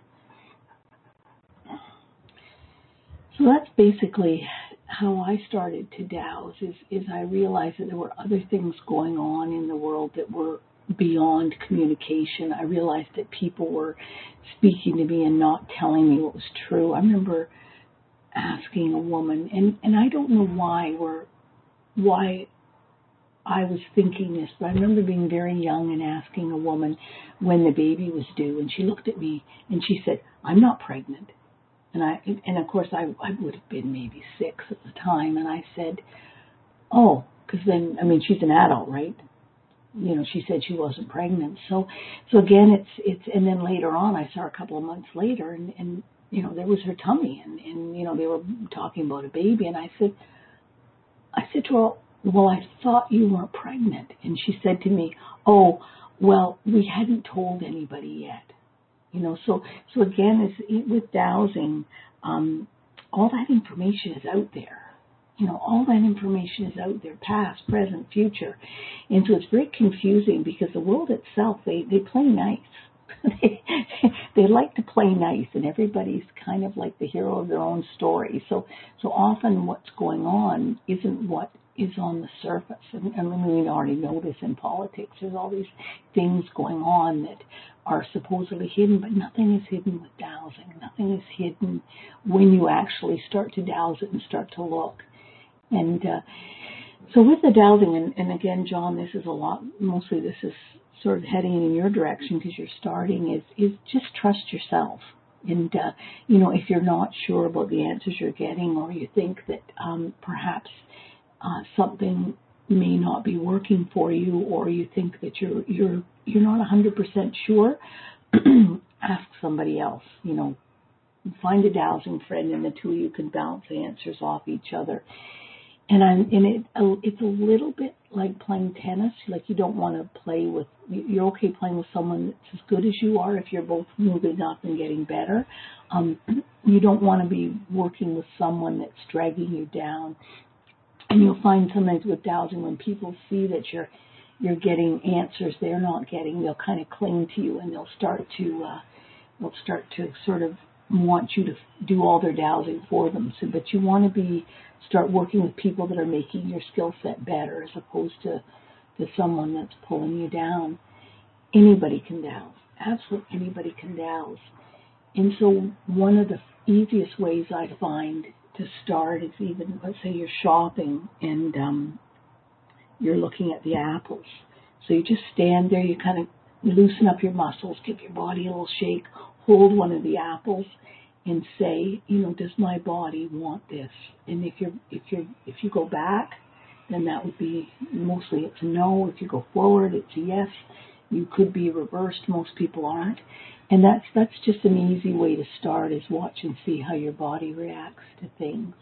So that's basically how I started to douse, is, is I realized that there were other things going on in the world that were beyond communication. I realized that people were speaking to me and not telling me what was true. I remember asking a woman, and, and I don't know why we're, why I was thinking this, but I remember being very young and asking a woman when the baby was due, and she looked at me and she said, "I'm not pregnant." And I, and of course I, I would have been maybe six at the time, and I said, "Oh," because then, I mean, she's an adult, right? You know, she said she wasn't pregnant. So, so again, it's, it's, and then later on, I saw her a couple of months later, and, and, you know, there was her tummy, and, and, you know, they were talking about a baby. And I said, I said to her, "Well, I thought you weren't pregnant." And she said to me, "Oh, well, we hadn't told anybody yet." You know, so, so again, it's, with dowsing, um, all that information is out there. You know, all that information is out there, past, present, future. And so it's very confusing, because the world itself, they, they play nice. they, they like to play nice, and everybody's kind of like the hero of their own story. So, so often what's going on isn't what is on the surface. And, and we already know this in politics. There's all these things going on that are supposedly hidden, but nothing is hidden with dowsing. Nothing is hidden when you actually start to dowse it and start to look. And uh, so with the dowsing, and, and again, John, this is a lot, mostly this is sort of heading in your direction because you're starting, is, is just trust yourself. And, uh, you know, if you're not sure about the answers you're getting, or you think that um, perhaps uh, something may not be working for you, or you think that you're you're you're not one hundred percent sure, ask somebody else. You know, find a dowsing friend, and the two of you can bounce answers off each other. And I'm and it it's a little bit like playing tennis. Like, you don't want to play with, you're okay playing with someone that's as good as you are if you're both moving up and getting better. Um, you don't want to be working with someone that's dragging you down. And you'll find sometimes with dowsing, when people see that you're you're getting answers they're not getting, they'll kind of cling to you, and they'll start to uh, they'll start to sort of want you to do all their dowsing for them. So, but you want to be start working with people that are making your skill set better, as opposed to to someone that's pulling you down. Anybody can dowse. Absolutely anybody can dowse. And so one of the easiest ways I find to start is, even, let's say you're shopping and um, you're looking at the apples. So you just stand there, you kind of loosen up your muscles, give your body a little shake, hold one of the apples and say, you know, does my body want this? And if you're, if you're, if you go back, then that would be, mostly it's a no. If you go forward, it's a yes. You could be reversed. Most people aren't. And that's that's just an easy way to start, is watch and see how your body reacts to things.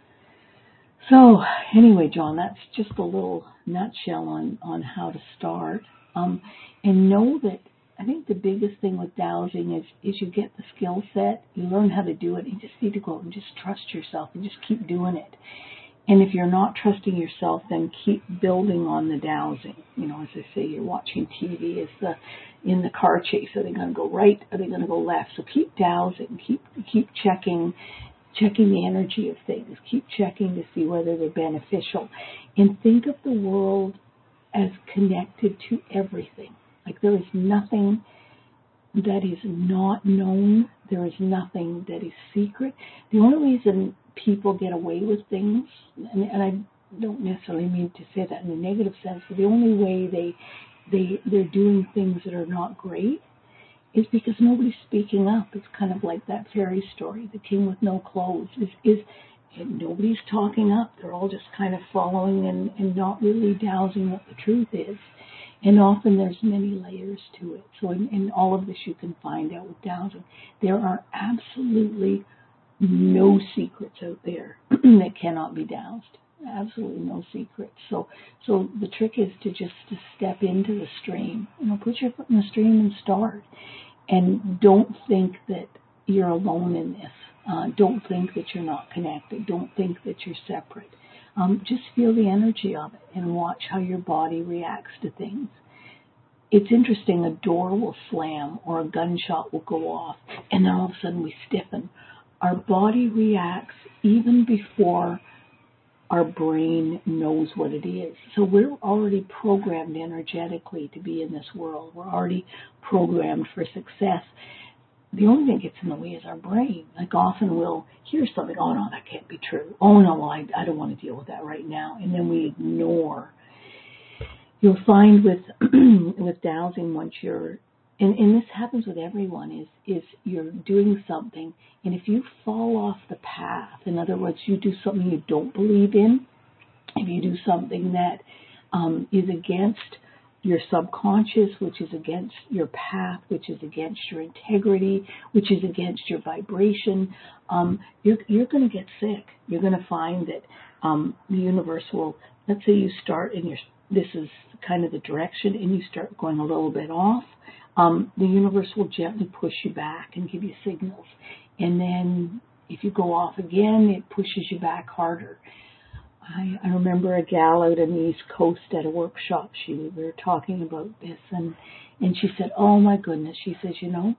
So anyway, John, that's just a little nutshell on, on how to start. Um, and know that I think the biggest thing with dowsing is, is you get the skill set, you learn how to do it, and you just need to go and just trust yourself and just keep doing it. And if you're not trusting yourself, then keep building on the dowsing. You know, as I say, you're watching T V. Is the in the car chase, are they going to go right? Are they going to go left? So keep dowsing. Keep keep checking, checking the energy of things. Keep checking to see whether they're beneficial. And think of the world as connected to everything. Like, there is nothing that is not known. There is nothing that is secret. The only reason people get away with things, and, and I don't necessarily mean to say that in a negative sense, but the only way they, they, they're doing things that are not great is because nobody's speaking up. It's kind of like that fairy story, the king with no clothes, is, is and nobody's talking up. They're all just kind of following and, and not really dowsing what the truth is. And often there's many layers to it. So in, in all of this you can find out with dowsing. There are absolutely no secrets out there that cannot be dowsed. Absolutely no secrets. So so the trick is to just to step into the stream. You know, put your foot in the stream and start. And don't think that you're alone in this. Uh, don't think that you're not connected. Don't think that you're separate. Um, just feel the energy of it and watch how your body reacts to things. It's interesting, a door will slam or a gunshot will go off, and then all of a sudden we stiffen. Our body reacts even before our brain knows what it is. So we're already programmed energetically to be in this world. We're already programmed for success. The only thing that gets in the way is our brain. Like, often we'll hear something, oh no, that can't be true. Oh no, well, I, I don't want to deal with that right now. And then we ignore. You'll find with with dowsing, once you're, and, and this happens with everyone, is, is you're doing something, and if you fall off the path, in other words, you do something you don't believe in, if you do something that um, is against your subconscious, which is against your path, which is against your integrity, which is against your vibration, um, you're, you're going to get sick. You're going to find that um, the universe will, let's say you start and you're, this is kind of the direction, and you start going a little bit off, um, the universe will gently push you back and give you signals. And then if you go off again, it pushes you back harder. I, I remember a gal out on the East Coast at a workshop. She we were talking about this, and and she said, "Oh my goodness," she says, "you know,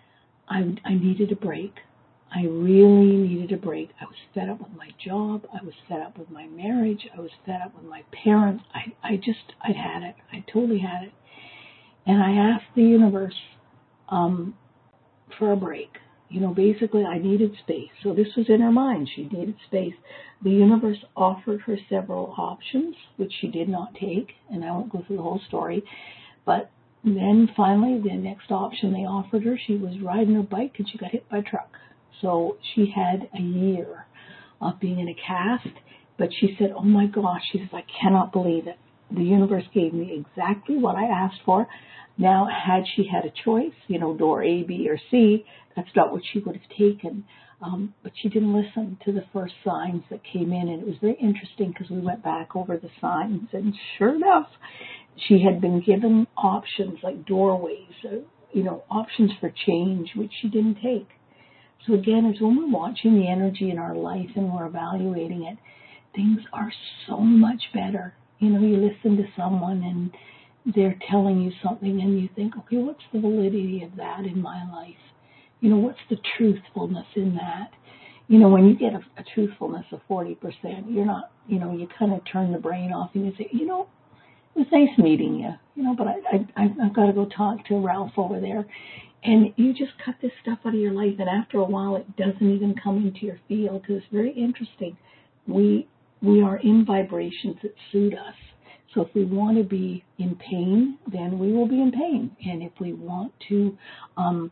I I needed a break. I really needed a break. I was fed up with my job. I was fed up with my marriage. I was fed up with my parents. I I just I'd had it. I totally had it." And I asked the universe um, for a break. You know, basically, I needed space. So this was in her mind. She needed space. The universe offered her several options, which she did not take, and I won't go through the whole story. But then finally, the next option they offered her, she was riding her bike and she got hit by a truck. So she had a year of being in a cast. But she said, "Oh my gosh," she says, "I cannot believe it. The universe gave me exactly what I asked for." Now, had she had a choice, you know, door A, B, or C, that's not what she would have taken. Um, but she didn't listen to the first signs that came in. And it was very interesting because we went back over the signs. And sure enough, she had been given options like doorways, uh, you know, options for change, which she didn't take. So again, as when we're watching the energy in our life and we're evaluating it, things are so much better. You know, you listen to someone and they're telling you something and you think, okay, what's the validity of that in my life? You know, what's the truthfulness in that? You know, when you get a, a truthfulness of forty percent, you're not, you know, you kind of turn the brain off and you say, you know, it was nice meeting you, you know, but I, I, I've got to go talk to Ralph over there. And you just cut this stuff out of your life, and after a while it doesn't even come into your field because it's very interesting. We, we are in vibrations that suit us. So if we want to be in pain, then we will be in pain. And if we want to um,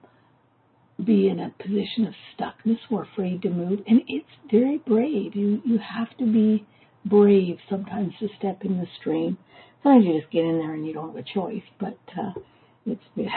be in a position of stuckness, we're afraid to move. And it's very brave. You you have to be brave sometimes to step in the stream. Sometimes you just get in there and you don't have a choice. But uh, it's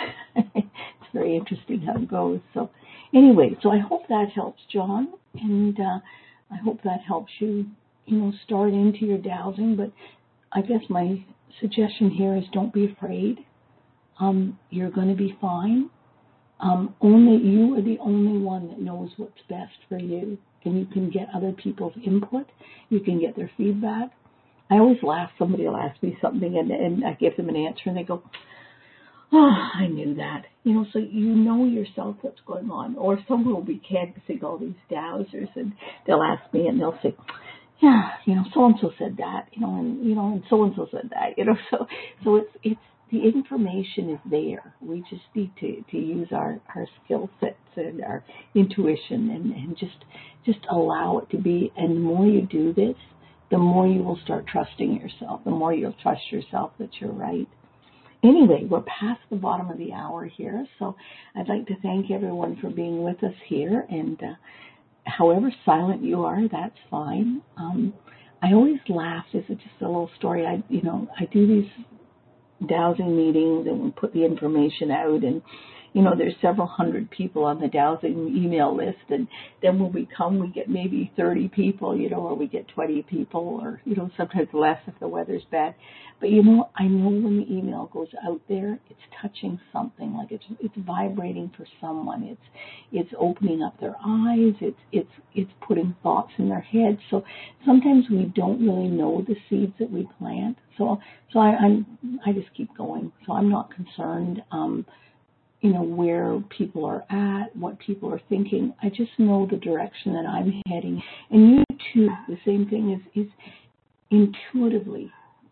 it's very interesting how it goes. So anyway, so I hope that helps, John. And uh, I hope that helps you, you know, start into your dowsing. But I guess my suggestion here is don't be afraid. Um, you're going to be fine. Um, only you are the only one that knows what's best for you. And you can get other people's input. You can get their feedback. I always laugh. Somebody will ask me something and, and I give them an answer and they go, "Oh, I knew that." You know, so you know yourself what's going on. Or someone will be canvassing all these dowsers and they'll ask me and they'll say, "Yeah, you know, so-and-so said that, you know, and, you know, and so-and-so said that," you know, so, so it's, it's, the information is there. We just need to, to use our, our skill sets and our intuition and, and just, just allow it to be. And the more you do this, the more you will start trusting yourself, the more you'll trust yourself that you're right. Anyway, we're past the bottom of the hour here, so I'd like to thank everyone for being with us here, and uh, however silent you are, that's fine. Um, I always laugh. This is just a little story. I, you know, I do these dowsing meetings and we put the information out, and you know, there's several hundred people on the dowsing email list, and then when we come, we get maybe thirty people, you know, or we get twenty people, or, you know, sometimes less if the weather's bad. But, you know, I know when the email goes out there, it's touching something, like it's it's vibrating for someone. It's it's opening up their eyes. It's it's it's putting thoughts in their head. So sometimes we don't really know the seeds that we plant. So so I, I'm I just keep going. So I'm not concerned. Um, you know, where people are at, what people are thinking. I just know the direction that I'm heading. And you too, the same thing is, is intuitively,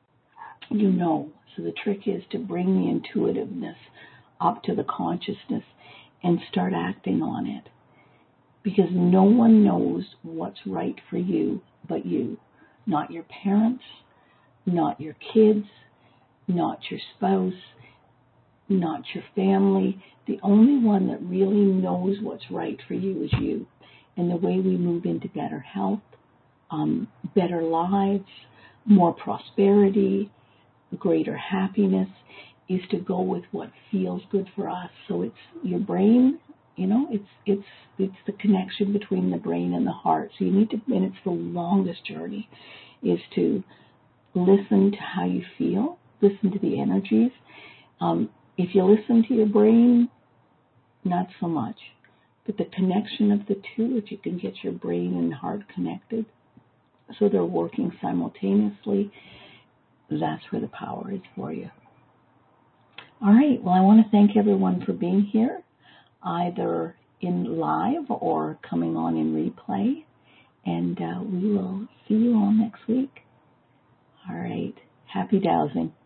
you know. So the trick is to bring the intuitiveness up to the consciousness and start acting on it. Because no one knows what's right for you but you. Not your parents, not your kids, not your spouse, not your family. The only one that really knows what's right for you is you. And the way we move into better health, um, better lives, more prosperity, greater happiness is to go with what feels good for us. So it's your brain, you know, it's it's it's the connection between the brain and the heart. So you need to, and it's the longest journey, is to listen to how you feel, listen to the energies. Um, If you listen to your brain, not so much. But the connection of the two, if you can get your brain and heart connected, so they're working simultaneously. That's where the power is for you. All right. Well, I want to thank everyone for being here, either in live or coming on in replay. And uh, we will see you all next week. All right. Happy dowsing.